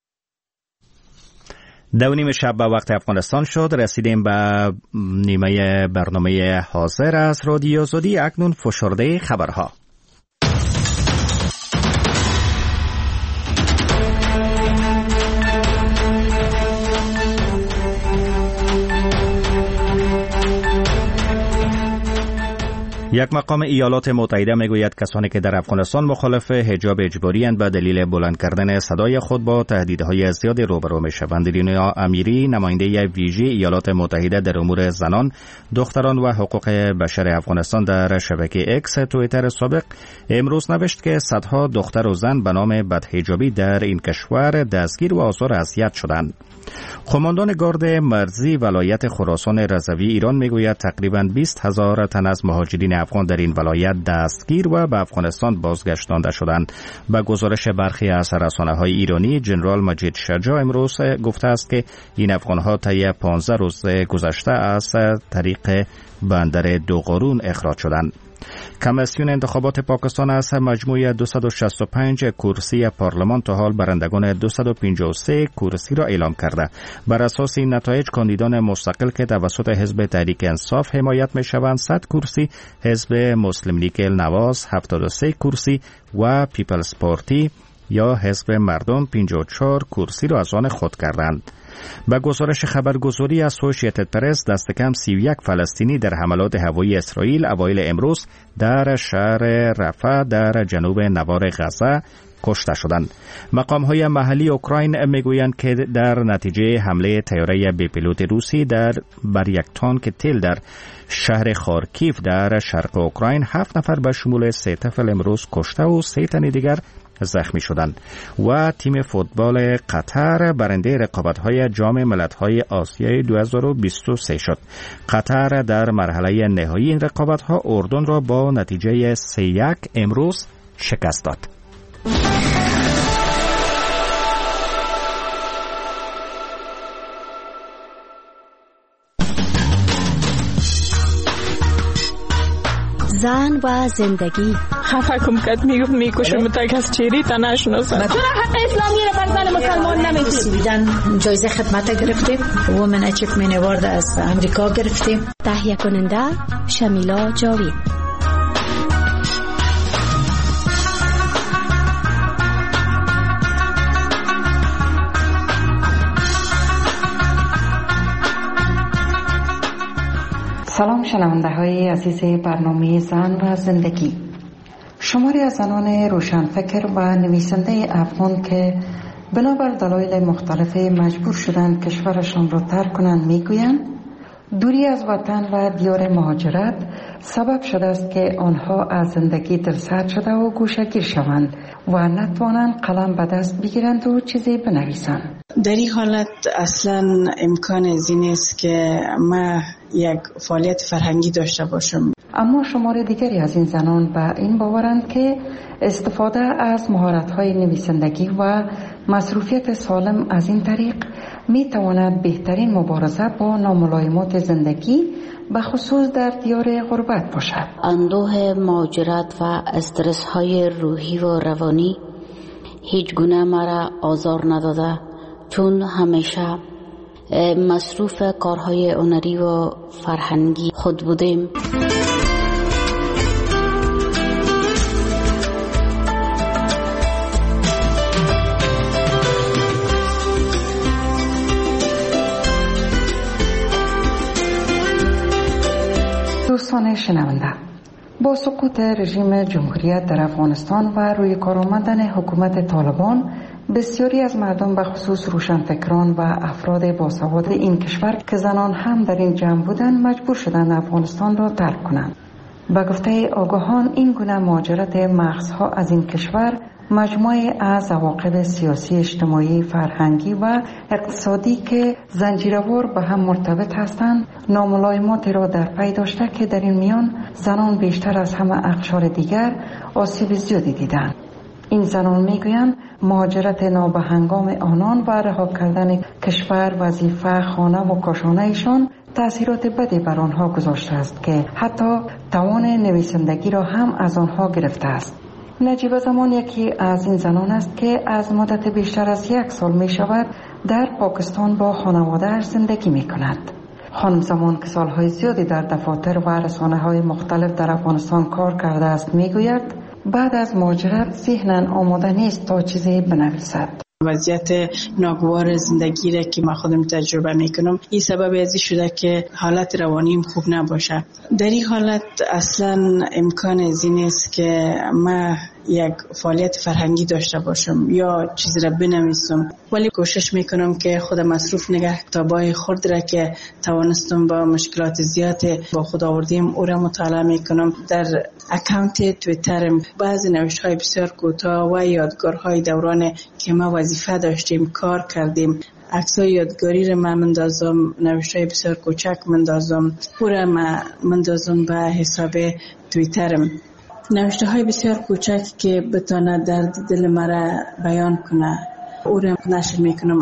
2:30 شب به وقت افغانستان شد. رسیدیم به نیمه برنامه حاضر از رادیو آزادی. اکنون فشرده خبرها. یک مقام ایالات متحده میگوید کسانی که در افغانستان مخالف حجاب اجباری اند به دلیل بلند کردن صدای خود با تهدیدهای زیادی روبرو میشوند. دنیا امیری، نماینده ویژه ایالات متحده در امور زنان، دختران و حقوق بشر افغانستان، در شبکه اکس توییتر سابق امروز نوشت که صدها دختر و زن به نام بدحجابی در این کشور دستگیر و آزار اذیت شدند. قماندان گارد مرزی ولایت خراسان رضوی ایران میگوید تقریباً 20,000 تن از مهاجرین افغان در این ولایت دستگیر و به افغانستان بازگشتانده شدند. به گزارش برخی از رسانه‌های ایرانی، جنرال مجید شجاع امروز گفته است که این افغان‌ها طی 15 روز گذشته از طریق بندر دوقارون اخراج شدند. کمیسیون انتخابات پاکستان از مجموع 265 کرسی پارلمان تا حال برندگان 253 کرسی را اعلام کرده. بر اساس این نتایج کاندیدان مستقل که توسط حزب تحریک انصاف حمایت می شوند 100 کرسی، حزب مسلم لیگ نواز 73 کرسی و پیپلز پارتی یا حزب مردم 54 کرسی را از آن خود کردند. با گزارش خبرگزاری اسوسییتد پرس دست کم 31 فلسطینی در حملات هوایی اسرائیل اوایل امروز در شهر رفح در جنوب نوار غزه کشته شدند. مقام‌های محلی اوکراین میگویند که در نتیجه حمله طیاره بی‌پیلوت روسی بر یک تانک تیل در شهر خارکیف در شرق اوکراین 7 نفر به شمول 3 طفل امروز کشته و 3 تن دیگر زخمی شدند. و تیم فوتبال قطر برنده رقابت‌های جام ملت‌های آسیای 2023 شد. قطر در مرحله نهایی این رقابت‌ها اردن را با نتیجه 3-1 امروز شکست داد. زن و زندگی خفه کم کد میکشم تا کس چیری تا نشناسم. چرا حق اسلامی را بر زن مسلمان نمیدید؟ جایزه خدمت گرفتیم، وومن اچیومنت اوارد از امریکا گرفتیم. تهیه کننده شمیلا جاوید. سلام شنونده های عزیز برنامه زن و زندگی. شماری از زنان روشنفکر و نویسنده افغان که بنابر دلایل مختلف مجبور شدند کشورشان را ترک کنند میگویند دوری از وطن و دیار مهاجرت سبب شده است که آنها از زندگی دلسرد شده و گوشه‌گیر شوند و نتوانند قلم به دست بگیرند و چیزی بنویسند. در این حالت اصلا امکان از این است که ما یک فعالیت فرهنگی داشته باشم. اما شمار دیگری از این زنان به این باورند که استفاده از مهارت‌های نویسندگی و مصروفیت سالم از این طریق می تواند بهترین مبارزه با ناملایمات زندگی به خصوص در دیار غربت باشد. اندوه مهاجرت و استرس های روحی و روانی هیچ گونه مرا آزار نداده، چون همیشه مصروف کارهای هنری و فرهنگی خود بودیم. دوستان شنونده، با سقوط رژیم جمهوریت در افغانستان و روی کار آمدن حکومت طالبان، بسیاری از مردم به خصوص روشنفکران و افراد باسواد این کشور که زنان هم در این جمع بودند مجبور شدند افغانستان را ترک کنند. به گفته آگاهان این گونه مهاجرت مغزها از این کشور مجموعه از عواقب سیاسی، اجتماعی، فرهنگی و اقتصادی که زنجیروار به هم مرتبط هستند ناملایماتی را در پی داشته که در این میان زنان بیشتر از همه اقشار دیگر آسیب زیادی دیدند. این زنان میگویند مهاجرت نابهنگام آنان و رها کردن کشور، وظیفه، خانه و کاشانه ایشان تأثیرات بدی بر آنها گذاشته است که حتی توان نویسندگی را هم از آنها گرفته است. نجیب زمان یکی از این زنان است که از مدت بیشتر از 1 سال می شود در پاکستان با خانواده‌اش زندگی می کند. خانم زمان که سالهای زیادی در دفاتر و رسانه‌های مختلف در افغانستان کار کرده است می گوید بعد از مهاجرت ذهناً آماده نیست تا چیزی بنویسد. وضعیت ناگوار زندگی را که ما خودم تجربه میکنم این سبب ازی شده که حالت روانیم خوب نباشه. در این حالت اصلا امکان ازی نیست که ما یک فعالیت فرهنگی داشته باشم یا چیزی را بنویسم، ولی کوشش میکنم که خود مصروف نگه کتابای خرد را که توانستم با مشکلات زیاد با خود آوردیم او را مطالعه میکنم. در اکانت تویترم بعضی نوشتهای بسیار کوتاه و یادگارهای دوران که ما وظیفه داشتیم کار کردیم، عکسای یادگاری را من مندازم، نوشتهای بسیار کوچک مندازم، او را مندازم به حساب تویترم. نوشته های بسیار کوچک که بتونه درد دل مرا بیان کنه او را نشر میکنم.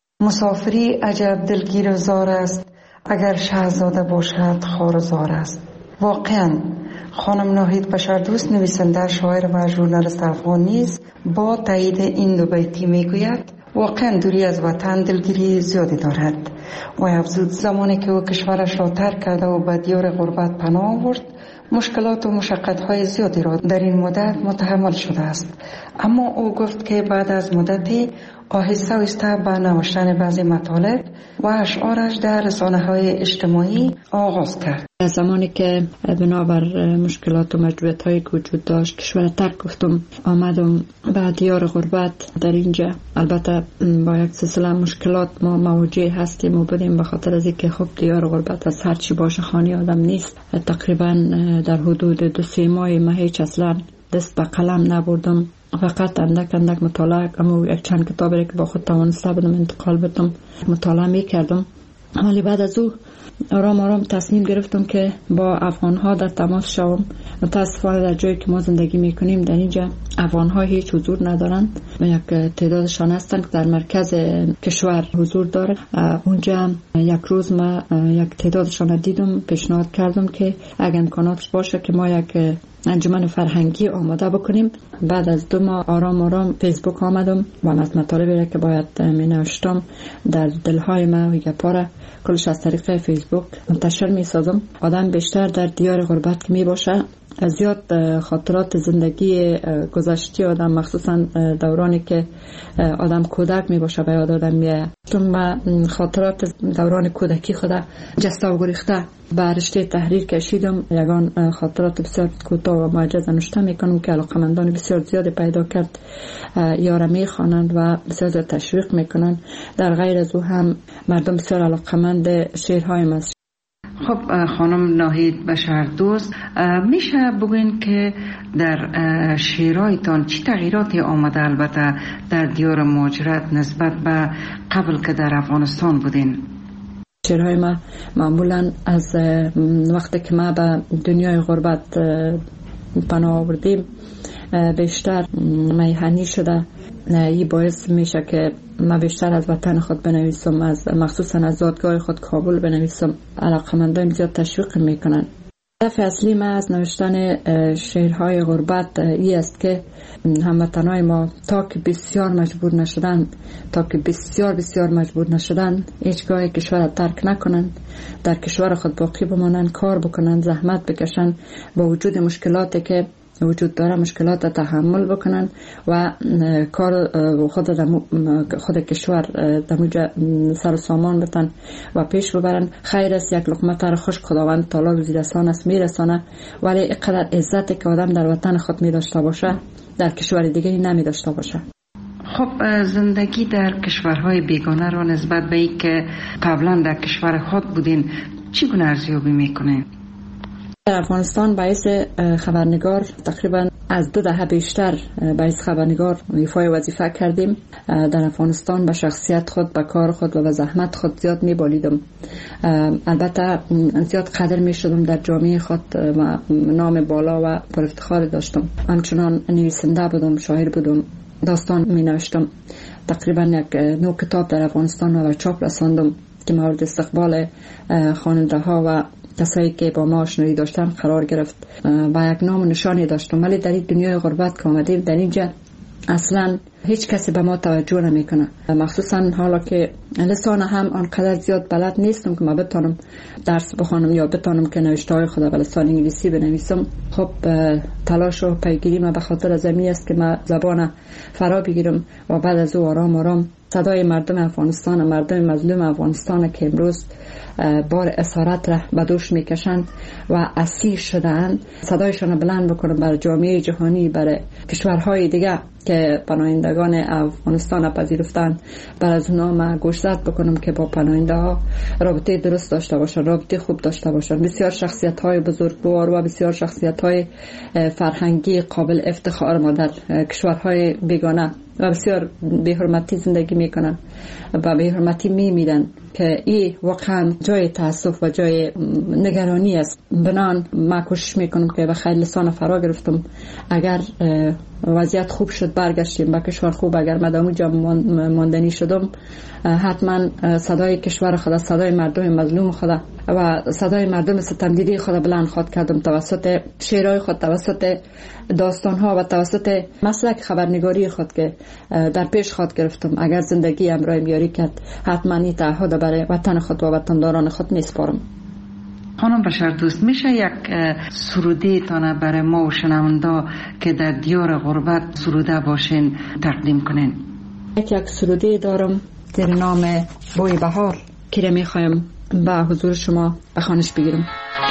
مسافری عجب دلگیر و زار است، اگر شهزاده باشد خارزار است. واقعا خانم ناهید بشردوست، نویسنده، شاعر و ژورنالیست افغان نیز با تایید این دو بیتی میگوید واقعا دوری از وطن دلگیری زیادی دارد و افزود زمانی که او کشورش را ترک کرده و به دیار غربت پناه آورد مشکلات و مشقت‌های زیادی را در این مدت متحمل شده است، اما او گفت که بعد از مدتی آهسته آهسته به نوشتن بعضی مطالب و اشعارش در رسانه‌های اجتماعی آغاز کرد. زمانی که بنابر مشکلات و مجبوریت‌هایی که وجود داشت کشور ترک گفتم آمدم به دیار غربت. در اینجا البته با یک سلسله مشکلات ما مواجه هستیم و بودیم به خاطر از اینکه خب دیار غربت از هر چی باشه خانه آدم نیست. تقریبا در حدود 2-3 ماه من هیچ اصلا دست به قلم نبردم، فقط اندک مطالعه اما یک چند کتابی که با خود توانسته بودم انتقال بدم مطالعه میکردم. ولی بعد از او آرام تصمیم گرفتم که با افغان‌ها در تماس شوم. متاسفانه در جایی که ما زندگی میکنیم در اینجا افغان‌ها هیچ حضور ندارند و یک تعدادشان هستند که در مرکز کشور حضور دارند. اونجا یک روز ما یک تعدادشان دیدم، پیشنهاد کردم که اگر امکاناتش باشه که ما یک انجمن فرهنگی آماده بکنیم. بعد از 2 ماه آرام فیسبوک آمدم و از مطالبی را که باید می نوشتم در دلهای من و گپاره کلش از طریق فیسبوک منتشر می سازم. آدم بیشتر در دیار غربت که می باشه زیاد خاطرات زندگی گذشته آدم مخصوصا دورانی که آدم کودک می باشه به یاد آدم میاد. من خاطرات دوران کودکی خدا جسته و گریخته به رشته تحریر کشیدم. یگان خاطرات بسیار کوتاه و معجز نوشته میکنم که علاقمندان بسیار زیاد پیدا کرد یارا میخوانند و بسیار زیاد تشویق میکنند. در غیر از او هم مردم بسیار علاقمند شعرهای من. خب خانم ناهید بشردوست، میشه بگوین که در شعرهایتان چی تغییراتی آمده البته در دیار مهاجرت نسبت به قبل که در افغانستان بودین؟ شعرهای ما معمولا از وقتی که ما به دنیای غربت پناه آوردیم بیشتر میهنی شده. این باعث میشه که من بیشتر از وطن خود بنویسم، از مخصوصا از زادگاه خود کابل بنویسم. علاقمندان زیاد تشویق میکنن. هدف اصلی من از نوشتن شعرهای غربت این است که هموطنای ما تا که بسیار مجبور نشدن هیچگاه کشور ترک نکنند، در کشور خود باقی بمانند، کار بکنند، زحمت بکشند با وجود مشکلاتی که وجود داره مشکلات تحمل بکنن و کار خود کشور دموجه سر و سامان بتن و پیش ببرن. خیر است یک لقمه تر خشک خداوند تعالی به زیرسان است میرسانه، ولی اینقدر عزتی که آدم در وطن خود می داشته باشه در کشور دیگری نمی داشته باشه. خب زندگی در کشورهای بیگانه را نسبت به این که قبلا در کشور خود بودین چگونه ارزیابی میکنین؟ در افغانستان باعث خبرنگار تقریبا از 2 دهه بیشتر باعث خبرنگار ایفای وظیفه کردیم. در افغانستان به شخصیت خود، به کار خود و به زحمت خود زیاد میبالیدم. البته زیاد قدر میشدم در جامعه خود و نام بالا و پر افتخار داشتم. همچنان نویسنده بودم، شاعر بودم، داستان می نوشتم. تقریبا 9 کتاب در افغانستان و چاپ رساندم که مورد استقبال خواننده ها و کسایی که با ما آشنایی داشتن قرار گرفت و یک نام و نشانی داشتم. ولی در این دنیای غربت که آمدیم در اینجا اصلا هیچ کسی به ما توجه نمیکنه، مخصوصا حالا که لسان هم آنقدر زیاد بلد نیستم که ما بتونم درس بخوانم یا بتونم که نوشته های خود به لسان انگلیسی بنویسم. خب تلاش و پیگیری ما به خاطر زمین است که ما زبان فرا بگیرم و بعد از او آرام آرام صدای مردم افغانستان، مردم مظلوم افغانستان که امروز بار اسارت را به دوش میکشند و اسیر شدند، صدایشان بلند بکنم برای جامعه جهانی، برای کشورهای دیگه که پناهندگان افغانستان پذیرفتن، برای از اونا گوشزد بکنم که با پناهنده ها رابطه درست داشته باشن، رابطه خوب داشته باشن. بسیار شخصیت های بزرگوار و بسیار شخصیت های فرهنگی قابل افتخار ما در کشورهای بیگانه و بسیار بی‌حرمتی زندگی میکنن و بی‌حرمتی میمیرن که این واقعا جای تاسف و جای نگرانی است. بنان ما کوشش میکنم که به خیر لسان فرا گرفتم. اگر وضعیت خوب شد برگشتیم به کشور خوب، اگر مدام جا ماندنی شدم حتما صدای کشور خدا، صدای مردم مظلوم خدا و صدای مردم ستمدیده خدا بلند خواد کردم توسط شعرهای خود، توسط داستانها و توسط مسلک خبرنگاری خود که در پیش خود گرفتم. اگر زندگی امرای میاری کرد حتما این تعهد برای وطن خود و وطنداران خود نیسپارم. خانم بشر دوست، میشه یک سروده تانه برای ما و شنونده که در دیار غربت سروده باشین تقدیم کنین؟ یک سروده دارم در نام بوی بهار که میخوایم به حضور شما به خوانش بگیرم.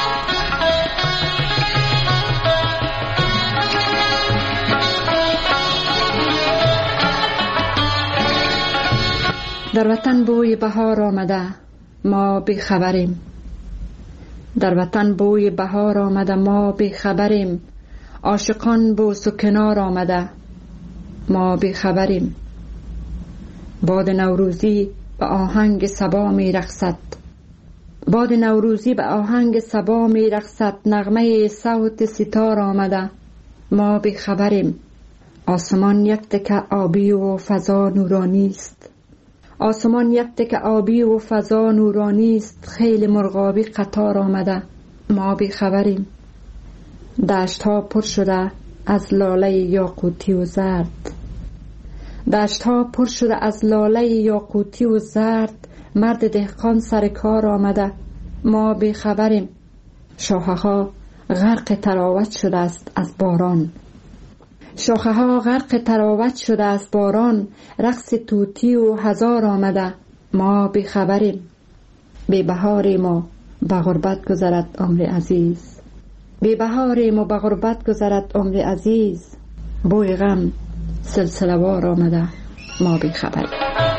در وطن بوی بهار آمده ما بی خبریم، در وطن بوی بهار آمده ما بی خبریم، عاشقان بوس و کنار آمده ما بی خبریم. باد نوروزی به آهنگ صبا می رقصد، باد نوروزی به آهنگ صبا می رقصد، نغمه صوت ستار آمده ما بی خبریم. آسمان یک تکه آبی و فضا نورانی است، آسمان یک تکه آبی و فضا نورانی است، خیلی مرغابی قطار آمده ما بی خبریم. دشت ها پر شده از لاله یاقوتی و زرد، دشت ها پر شده از لاله یاقوتی و زرد، مرد دهقان سر کار آمده ما بی خبریم. شاخه ها غرق تراوت شده است از باران، شاخه ها غرق تراوت شده از باران، رقص توتی و هزار آمده ما بی خبریم. بی بهاریم و به غربت گذرد عمر عزیز، بی بهاریم و به غربت گذرد عمر عزیز، بوی غم سلسله وار آمده ما بی خبریم.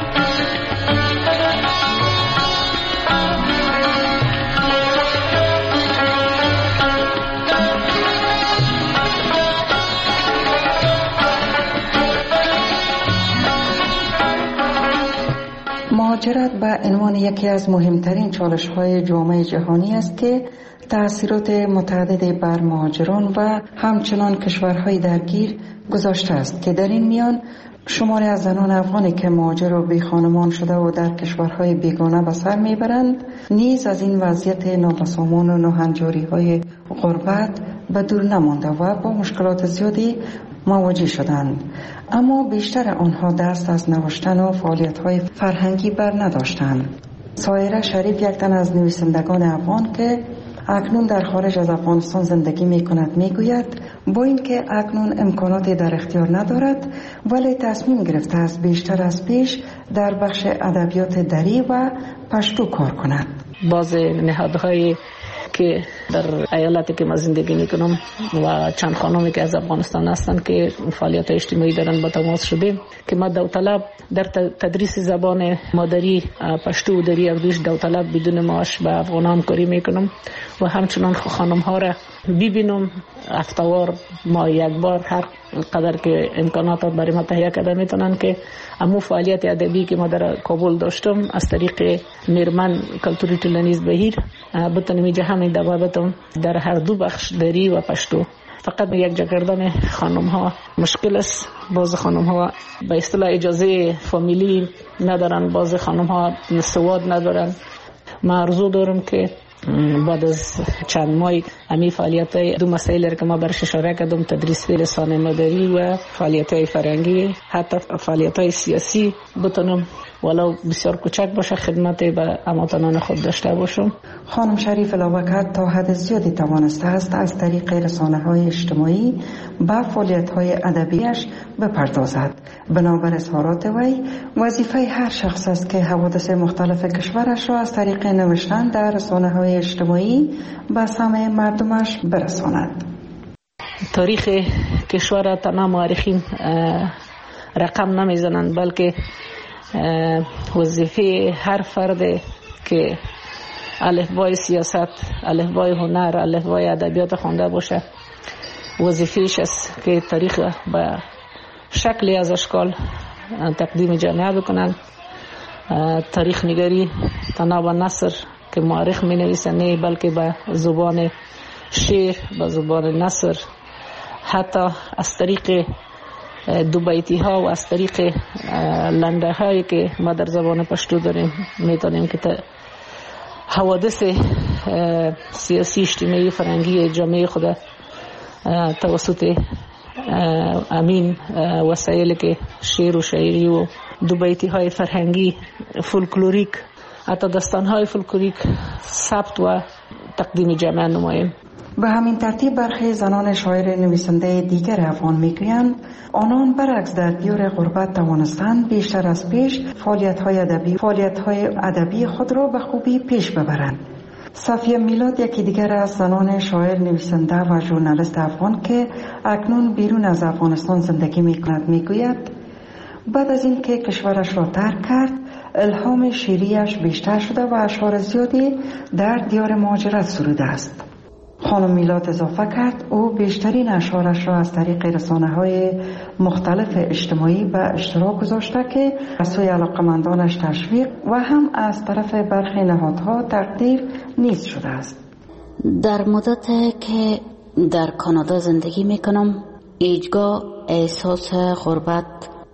مهاجرت به عنوان یکی از مهمترین چالش‌های جامعه جهانی است که تأثیرات متعددی بر مهاجران و همچنان کشورهای درگیر گذاشته است که در این میان شماری از زنان افغانی که مهاجر و بی خانمان شده و در کشورهای بیگانه به سر میبرند نیز از این وضعیت نابسامان و ناهنجاری‌های غربت به دور نمانده و با مشکلات زیادی مواجه شدند، اما بیشتر آنها دست از نوشتن و فعالیت‌های فرهنگی بر نداشتند. سایره شریف یک تن از نویسندگان افغان که اکنون در خارج از افغانستان زندگی می کند. می گوید با اینکه اکنون امکاناتی در اختیار ندارد ولی تصمیم گرفته است بیشتر از پیش در بخش ادبیات دری و پشتو کار کند. باز نهادهای که در ایالتی که ما زندگی میکنم و چند خانمی که از افغانستان هستن که فعالیت اجتماعی دارن با تماس شدیم که ما داوطلب در تدریس زبان مادری پشتو و دری اردوش داوطلب بدون معاش به افغانان کاری میکنم و همچنان خانم ها را ببینم هفته‌وار ما یک بار هر قدر که امکانات برای ما تهیه کرده میتونن که امو فعالیت ادبی که ما در کابل داشتم از طریق میرمن کلتوری تلنیز بهیر بتونم اینجا همین دوابتم در هر دو بخش دری و پشتو. فقط یک جا کردن خانم ها مشکل است. بعض خانم ها به اصطلاح اجازه فامیلی ندارن، بعض خانم ها سواد ندارن. ما آرزو دارم که بعد از چند ماه امی فعالیت های دو مسائل که ما برش اشاره کردم، تدریس لسان مادری و فعالیت های فرهنگی، حتی فعالیت های سیاسی بتونم ولو بسیار کوچک باشه خدمت به هموطنان خود داشته باشم. خانم شریف علاوه کرد تا حد زیادی توانسته است از طریق رسانه‌های اجتماعی به فعالیت‌های ادبیش بپردازد. بنابر اظهارات وی وظیفه هر شخص است که حوادث مختلف کشورش را از طریق نوشتن در رسانه‌های اجتماعی به سمع مردمش برساند. تاریخ کشور تنها مورخین رقم نمیزنند، بلکه وظیفه هر فرد که الفبای سیاست، الفبای هنر، الفبای ادبیات خوانده باشه وظیفه‌اش است که تاریخ به شکلی از اشکال تقدیم جامعه بکنن. تاریخ نگاری تنها به نثر که مورخ می نویسه نه، بلکه به زبان شعر، به زبان نثر، حتی از طریق دو بیتی ها و از طریق لنده هایی که ما در زبان پشتو داریم میتونیم که حوادث سیاسی، اجتماعی، فرهنگی جامعه خود توسط امین وسایل که شعر و شاعری و دو بیتی های فرهنگی، فولکلوریک، حتی داستان های فولکلوریک ثبت و تقدیم جامعه نماییم. به همین ترتیب برخی زنان شاعر نویسنده دیگر افغان میگویند آنان برعکس در دیار غربت توانستند بیشتر از پیش فعالیت‌های ادبی خود را به خوبی پیش ببرند. صفیه میلاد یکی دیگر از زنان شاعر نویسنده و ژورنالیست افغان که اکنون بیرون از افغانستان زندگی میکند میگوید بعد از اینکه کشورش را ترک کرد الهام شعریش بیشتر شده و اشعار زیادی در دیار مهاجرت سروده است. خانم میلاد اضافه کرد او بیشترین اشعارش را از طریق رسانه‌های مختلف اجتماعی به اشتراک گذاشته که از سوی علاقمندانش تشویق و هم از طرف برخی نهادها تقدیر نیز شده است. در مدت که در کانادا زندگی میکنم هیچگاه احساس غربت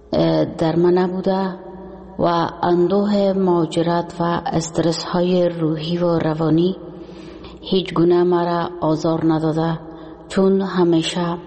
در من نبوده و اندوه مهاجرت و استرس های روحی و روانی هیچ گونه مرا آزار نداده، چون همیشه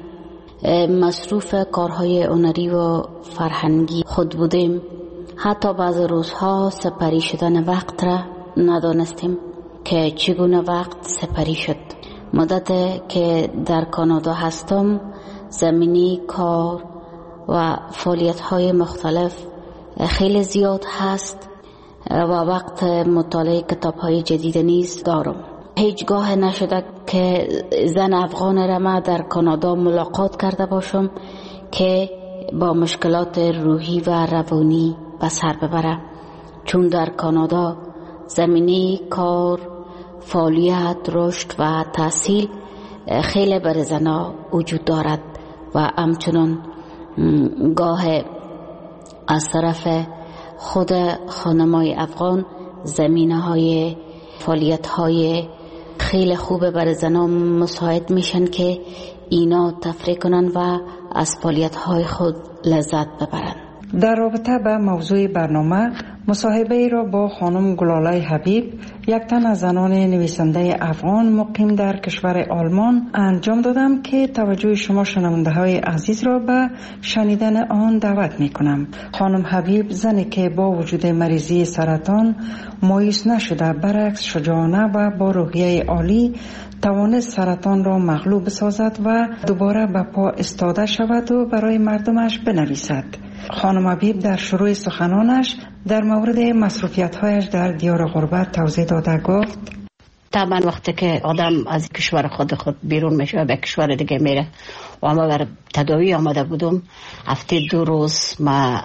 مصروف کارهای هنری و فرهنگی خود بودیم. حتی بعض روزها سپری شدن وقت را ندانستیم که چگونه وقت سپری شد. مدت که در کانادا هستم زمینی کار و فعالیت‌های مختلف خیلی زیاد هست و وقت مطالعه کتاب‌های جدید نیز دارم. هیچگاه نشده که زن افغان را ما در کانادا ملاقات کرده باشم که با مشکلات روحی و روانی به سر ببره، چون در کانادا زمینه کار، فعالیت، رشد و تحصیل خیلی بر زنها وجود دارد و همچنان گاه از طرف خود خانمای افغان زمینه های فعالیت های خیلی خوبه برای زنها مساعد میشن که اینا تفریح کنن و از فعالیت های خود لذت ببرن. در رابطه با موضوع برنامه مصاحبه ای را با خانم گلاله حبیب، یک تن از زنان نویسنده افغان مقیم در کشور آلمان انجام دادم که توجه شما شنونده های عزیز را به شنیدن آن دعوت می کنم. خانم حبیب زنی که با وجود مریضی سرطان مایوس نشده، برعکس شجاعانه و با روحیه عالی توانست سرطان را مغلوب سازد و دوباره به پا استاده شود و برای مردمش بنویسد. خانم حبیب در شروع سخنانش در مورد مصروفیت‌هایش در دیار غربت توضیح داده گفت: طبعا وقتی که آدم از کشور خود بیرون میشه به کشور دیگه میره و ما بر تداوی آمده بودم، هفته 2 روز ما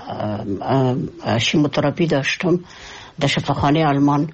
شیموتراپی داشتم در شفاخانه آلمان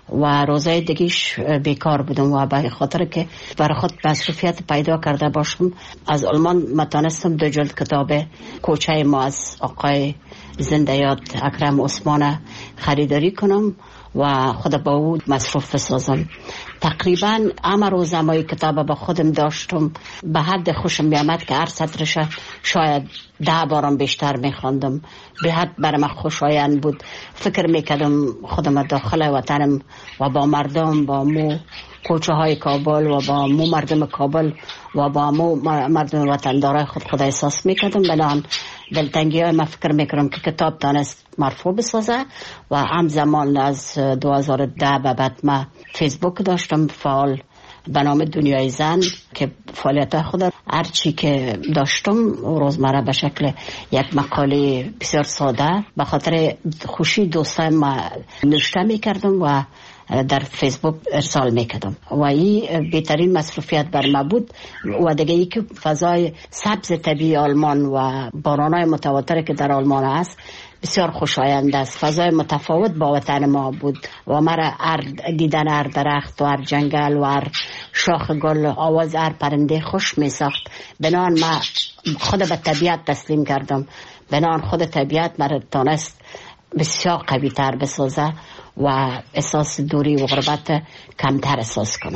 و روزای دیگیش بیکار بودم و به خاطر که برای خود مصروفیت پیدا کرده باشم از آلمان متانستم 2 جلد کتاب کوچه ما از آقای زنده یاد اکرم عثمان خریداری کنم و خود با او مصروف بسازم. تقریبا همه روز همه کتاب با خودم داشتم، به حد خوشم بیامد که هر سطرش شاید 10 بارم بیشتر میخواندم. به حد برام خوشایند بود. فکر میکردم خودم داخل وطنم و با مردم، با مو کوچه های کابل و با مو مردم کابل و با مو مردم وطندارای خود احساس میکردم. بنان دلتنگی های ما فکر میکنم که کتاب تانست مرفوع بسازه و همزمان از 2010 به بعد ما فیسبوک داشتم فعال به نام دنیای زن که فعالیت خود هر چی که داشتم روزمره به شکل یک مقاله بسیار ساده به خاطر خوشی دوستای ما نوشته میکردم و در فیسبوک ارسال میکردم و این بهترین مصروفیت بر ما بود. و دیگه ای که فضای سبز طبیعی آلمان و بارانای متواتر که در آلمان است بسیار خوشایند است. فضای متفاوت با وطن ما بود و مرا دیدن هر درخت و هر جنگل و هر شاخ گل، آواز هر پرنده خوش می ساخت. بنان ما خود به طبیعت تسلیم کردم. بنان خود طبیعت مرا تانست بسیار قوی تر بسازه و احساس دوری و غربت کمتر احساس کنم.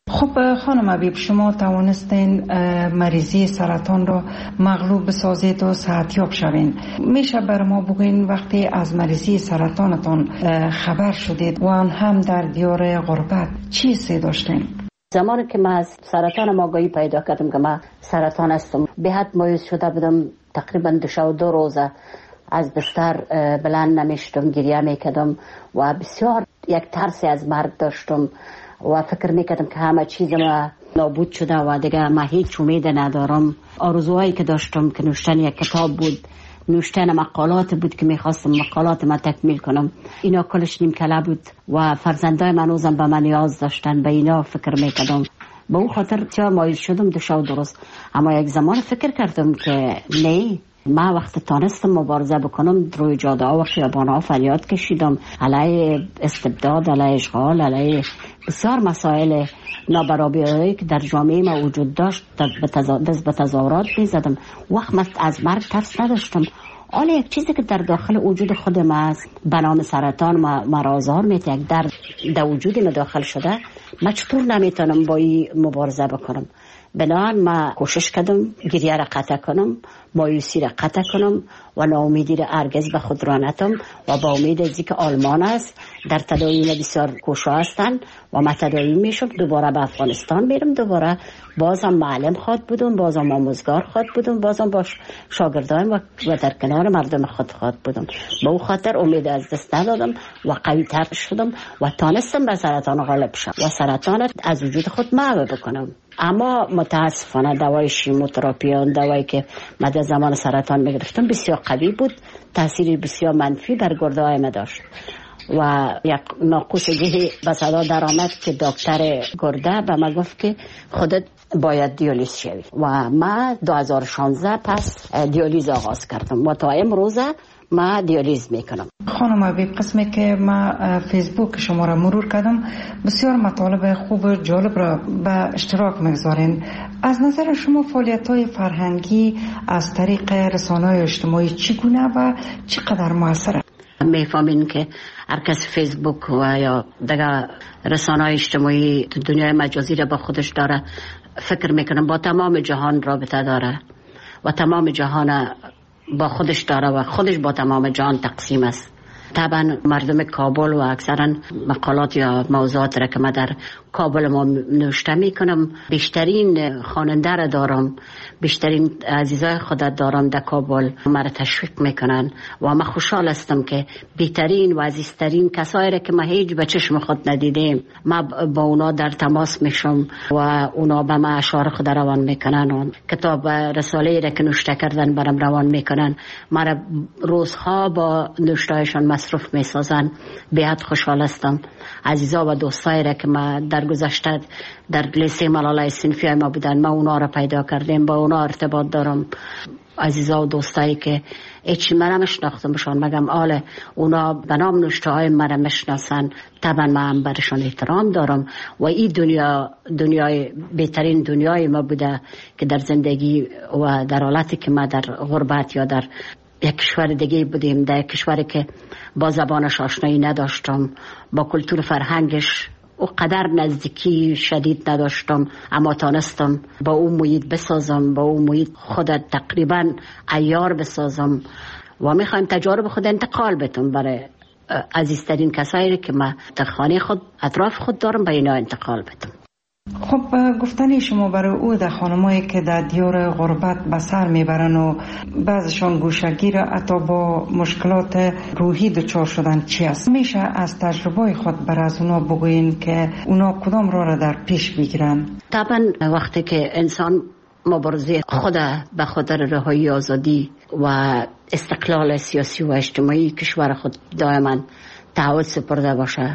خب خانم حبیب، شما توانستین مریضی سرطان را مغلوب بسازید و صحتیاب شوین. میشه بر ما بگوین وقتی از مریضی سرطانتان خبر شدید و آن هم در دیار غربت چی حسی داشتین؟ زمانی که من از سرطان آگاهی پیدا کردم که من سرطان هستم، به حد مایوس شده بودم. تقریبا 2 روزه از بستر بلند نمیشتم، گریه میکردم و بسیار یک ترسی از مرگ داشتم و فکر میکردم که همه چیز ما نابود شده و دیگه ما هیچ امید ندارم. آرزوهایی که داشتم که نوشتن یک کتاب بود، نوشتن مقالات بود که میخواستم مقالات ما تکمیل کنم، اینا کلش نیمکله بود و فرزندای من روزم به من نیاز داشتن، به اینا فکر میکردم. به اون خاطر چرا مایل شدم 2 شب درست. اما یک زمان فکر کردم که نه، ما وقت تانستم مبارزه بکنم روی جاده ها و خیابان ها فریاد کشیدم علیه استبداد، علیه اشغال، علیه بسیار مسائل نابرابری که در جامعه ما وجود داشت به تظاهرات میزدم. وقت من از مرگ ترس نداشتم. حالا یک چیزی که در داخل وجود خود ما است به نام سرطان ما را آزار میده، یک در وجود ما داخل شده، من چطور نمیتونم با این مبارزه بکنم؟ بنابراین ما کوشش کردم گریه را قطع کنم، مایوسی را قطع کنم و ناامیدی را هرگز به خود را نتم و با امید از اینکه آلمان است در تداوی بسیار کوشا هستند و ما تداوی میشم. دوباره به افغانستان میرم، دوباره بازم معلم خواهد بودم، بازم آموزگار خواهد بودم، بازم با شاگردایم و در کنار مردم خود خواهد بودم. به اون خاطر امید از دست ندادم و قوی تر شدم و تانستم به سرطان غالب شم و سرطان از وجود خود محو بکنم. اما متاسفانه دوای شیموتراپی، اون دوایی که من در زمان سرطان میگرفتم بسیار قوی بود، تاثیر بسیار منفی بر گرده های ما داشت و یک ناقوسگی به صدا در آمد که دکتر گرده به من گفت که خودت باید دیالیز شوی و من 2016 پس دیالیز آغاز کردم و تا امروزه ما دیالیز میکنم. خانم حبیب، قسمی که ما فیسبوک شما را مرور کردم بسیار مطالب خوب و جالب را به اشتراک میگذارین. از نظر شما فعالیت‌های فرهنگی از طریق رسانه‌های اجتماعی چگونه و چقدر موثره؟ میفهمین که هر کس فیسبوک و یا دیگه رسانه‌های اجتماعی دنیای مجازی را با خودش داره، فکر میکنم با تمام جهان رابطه داره و تمام جهان با خودش داره و خودش با تمام جهان تقسیم است. طبعا مردم کابل و اکثرا مقالات یا موضوعات را که من در کابل ما نوشته میکنم، بیشترین خواننده را دارم، بیشترین عزیزای خودت دارم در کابل، مرا تشویق میکنن و من خوشحال هستم که بهترین و عزیزترین کسایی را که ما هیچ به چشم خود ندیدیم ما با اونا در تماس میشم و اونا به من اشعار خود روان میکنن، کتاب رساله را که نوشته کردن برام روان میکنن، مرا روزها با نوشتهایشان مصروف میسازن. بیاد خوشحال هستم. عزیزا و دوستایی را که ما در گذشته در لیسه ملالای صنفی ما بودن، ما اونا را پیدا کردیم، با اونا ارتباط دارم. عزیزا و دوستایی که هیچ من نمیشناختمشان مگم آله اونا به نام نوشته های من میشناسن، طبعا من برشان احترام دارم و این دنیای بهترین دنیای ما بوده که در زندگی و در حالتی که ما در غربت یا در یک کشور دیگه بودیم، در یک کشوری که با زبانش آشنایی نداشتم، با کلتور فرهنگش و قدر نزدیکی شدید نداشتم، اما تانستم با اون محیط بسازم، با اون محیط خودت تقریبا عیار بسازم و میخوایم تجارب خود انتقال بتم برای عزیزترین کسایی که ما در خانه خود اطراف خود دارم به اینا انتقال بتم. خب گفتنی شما برای او در خانمایی که در دیار غربت به سر میبرن و بعضشان گوشگیر حتی با مشکلات روحی دچار شدن چی است؟ میشه از تجربه خود بر از اونا بگوین که اونا کدام را در پیش بگیرن؟ طبعا وقتی که انسان مبارزه خود به خاطر رهایی آزادی و استقلال سیاسی و اجتماعی کشور خود دائما تعهد سپرده باشه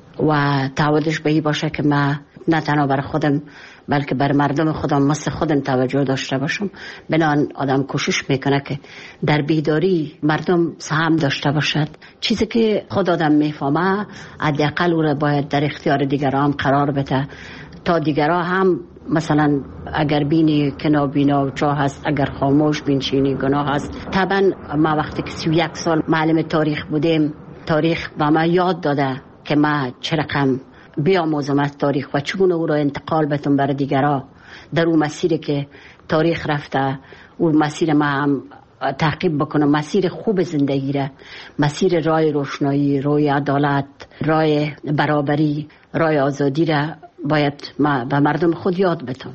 و تعهدش به این باشه که ما نه تنها بر خودم بلکه بر مردم خودم مثل خودم توجه داشته باشم، بنان آدم کوشش میکنه که در بیداری مردم سهم داشته باشد. چیزی که خود آدم میفهمه حداقل او را باید در اختیار دیگران قرار بده تا دیگران هم مثلا اگر بینی که نابینا چاه هست، اگر خاموش بینشینی گناه هست. طبعا ما وقتی که 31 سال معلم تاریخ بودیم، تاریخ به ما یاد داده که ما چه رقم بیاموزم از تاریخ و چگونه او را انتقال بتم برای دیگران در اون مسیری که تاریخ رفته، اون مسیر ما هم تعقیب بکنم، مسیر خوب زندگی را، مسیر رای روشنایی، رای عدالت، رای برابری، رای آزادی را باید ما به مردم خود یاد بتم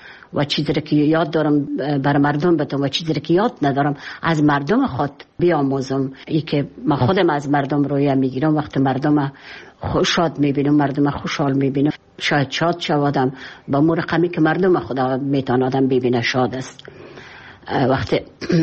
و چیزی که یاد دارم بر مردم بتم و چیزی که یاد ندارم از مردم خود بیاموزم. ای که ما خودم از مردم رویه میگیرم، وقتی مردم شاد میبینم، مردم خوشحال میبینم، شاید شاد شوادم با مو رقمی که مردم خدا میتونه آدم ببینه شاد است. وقتی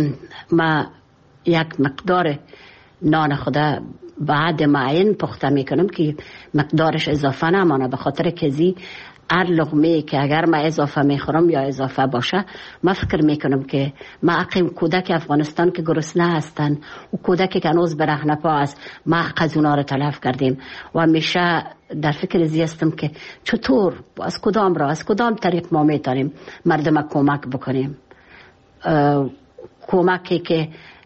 ما یک مقدار نان خدا بعد معین پخته میکنم که مقدارش اضافه نمانه، به خاطر کزی هر لقمه که اگر ما اضافه میخورم یا اضافه باشه، ما فکر میکنم که ما اقیم کودک افغانستان که گرسنه هستن و کودکی که هنوز برهنه پا است، ما حق اونا رو تلف کردیم و همیشه در فکر زیستم که چطور از کدام طریق ما میتونیم مردم کمک بکنیم، کمکی که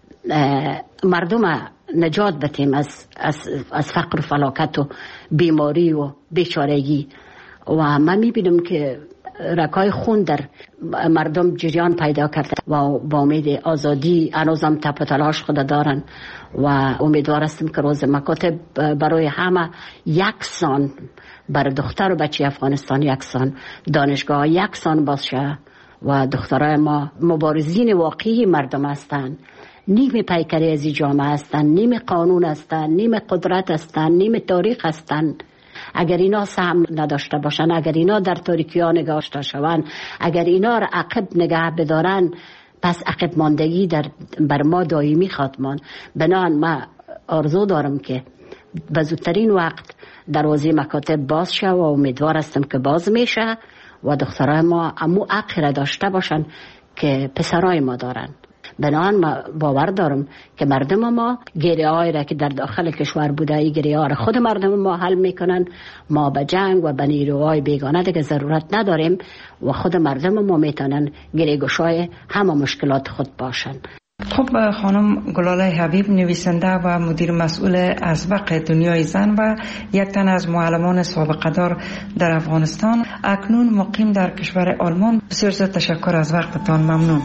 مردم نجات بتیم از فقر و فلاکت و بیماری و بیچارگی. و من میبینم که رگهای خون در مردم جریان پیدا کرده و با امید آزادی هنوزم تپ و تلاش خود دارن و امیدوار هستم که روز مکاتب برای همه یکسان، بر دختر و بچه افغانستان یکسان، دانشگاه یکسان باشه و دخترای ما مبارزین واقعی مردم هستند، نیم پیکری از جامعه هستند، نیم قانون هستند، نیم قدرت هستند، نیم تاریخ هستند. اگر اینا سهم نداشته باشن، اگر اینا در تاریکی ها نگاشته شوند، اگر اینا را عقب نگه بدارن، پس عقب ماندگی بر ما دائمی خواهد ماند. بنابراین ما آرزو دارم که به زودترین وقت دروازه مکاتب باز شه و امیدوار هستم که باز میشه و دخترای ما امو عقل داشته باشن که پسرای ما دارن. بنابراین ما باور دارم که مردم ما گریه هایی را که در داخل کشور بوده، این گریه ها را خود مردم ما حل میکنن. ما به جنگ و به نیروهای بیگانه دیگه ضرورت نداریم و خود مردم ما میتونن گریه گشای همه مشکلات خود باشن. خب خانم گلاله حبیب، نویسنده و مدیر مسئول اسبق دنیای زن و یک تن از معلمان سابقه دار در افغانستان، اکنون مقیم در کشور آلمان، بسیار زیاد تشکر از وقتتان. ممنون.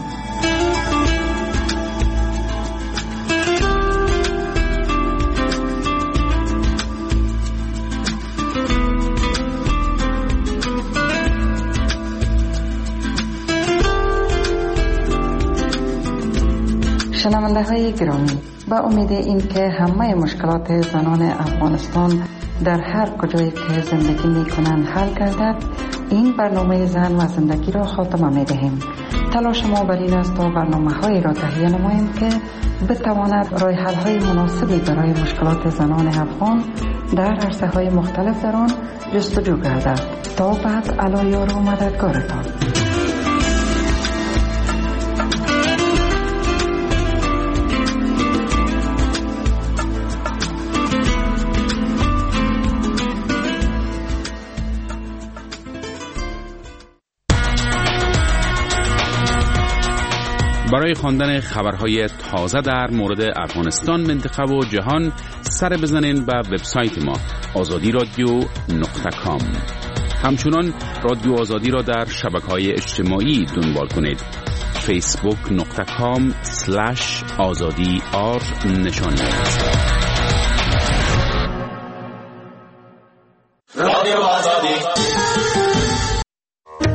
شنونده های گرامی، با امید این که همه مشکلات زنان افغانستان در هر کجایی که زندگی می کنند حل گردد، این برنامه زن و زندگی را خاتمه می دهیم. تلاش ما بر این است تا برنامه هایی را تهیه نماییم که بتواند راه حل های مناسبی برای مشکلات زنان افغان در عرصه های مختلف در آن جستجو گردد. تا بعد، علایار و مددگارتان. برای خواندن خبرهای تازه در مورد افغانستان، منطقه و جهان سر بزنین به وبسایت ما azadi.radio.com. همچنان رادیو آزادی را در شبکه‌های اجتماعی دنبال کنید. facebook.com/azadi نشان دهید.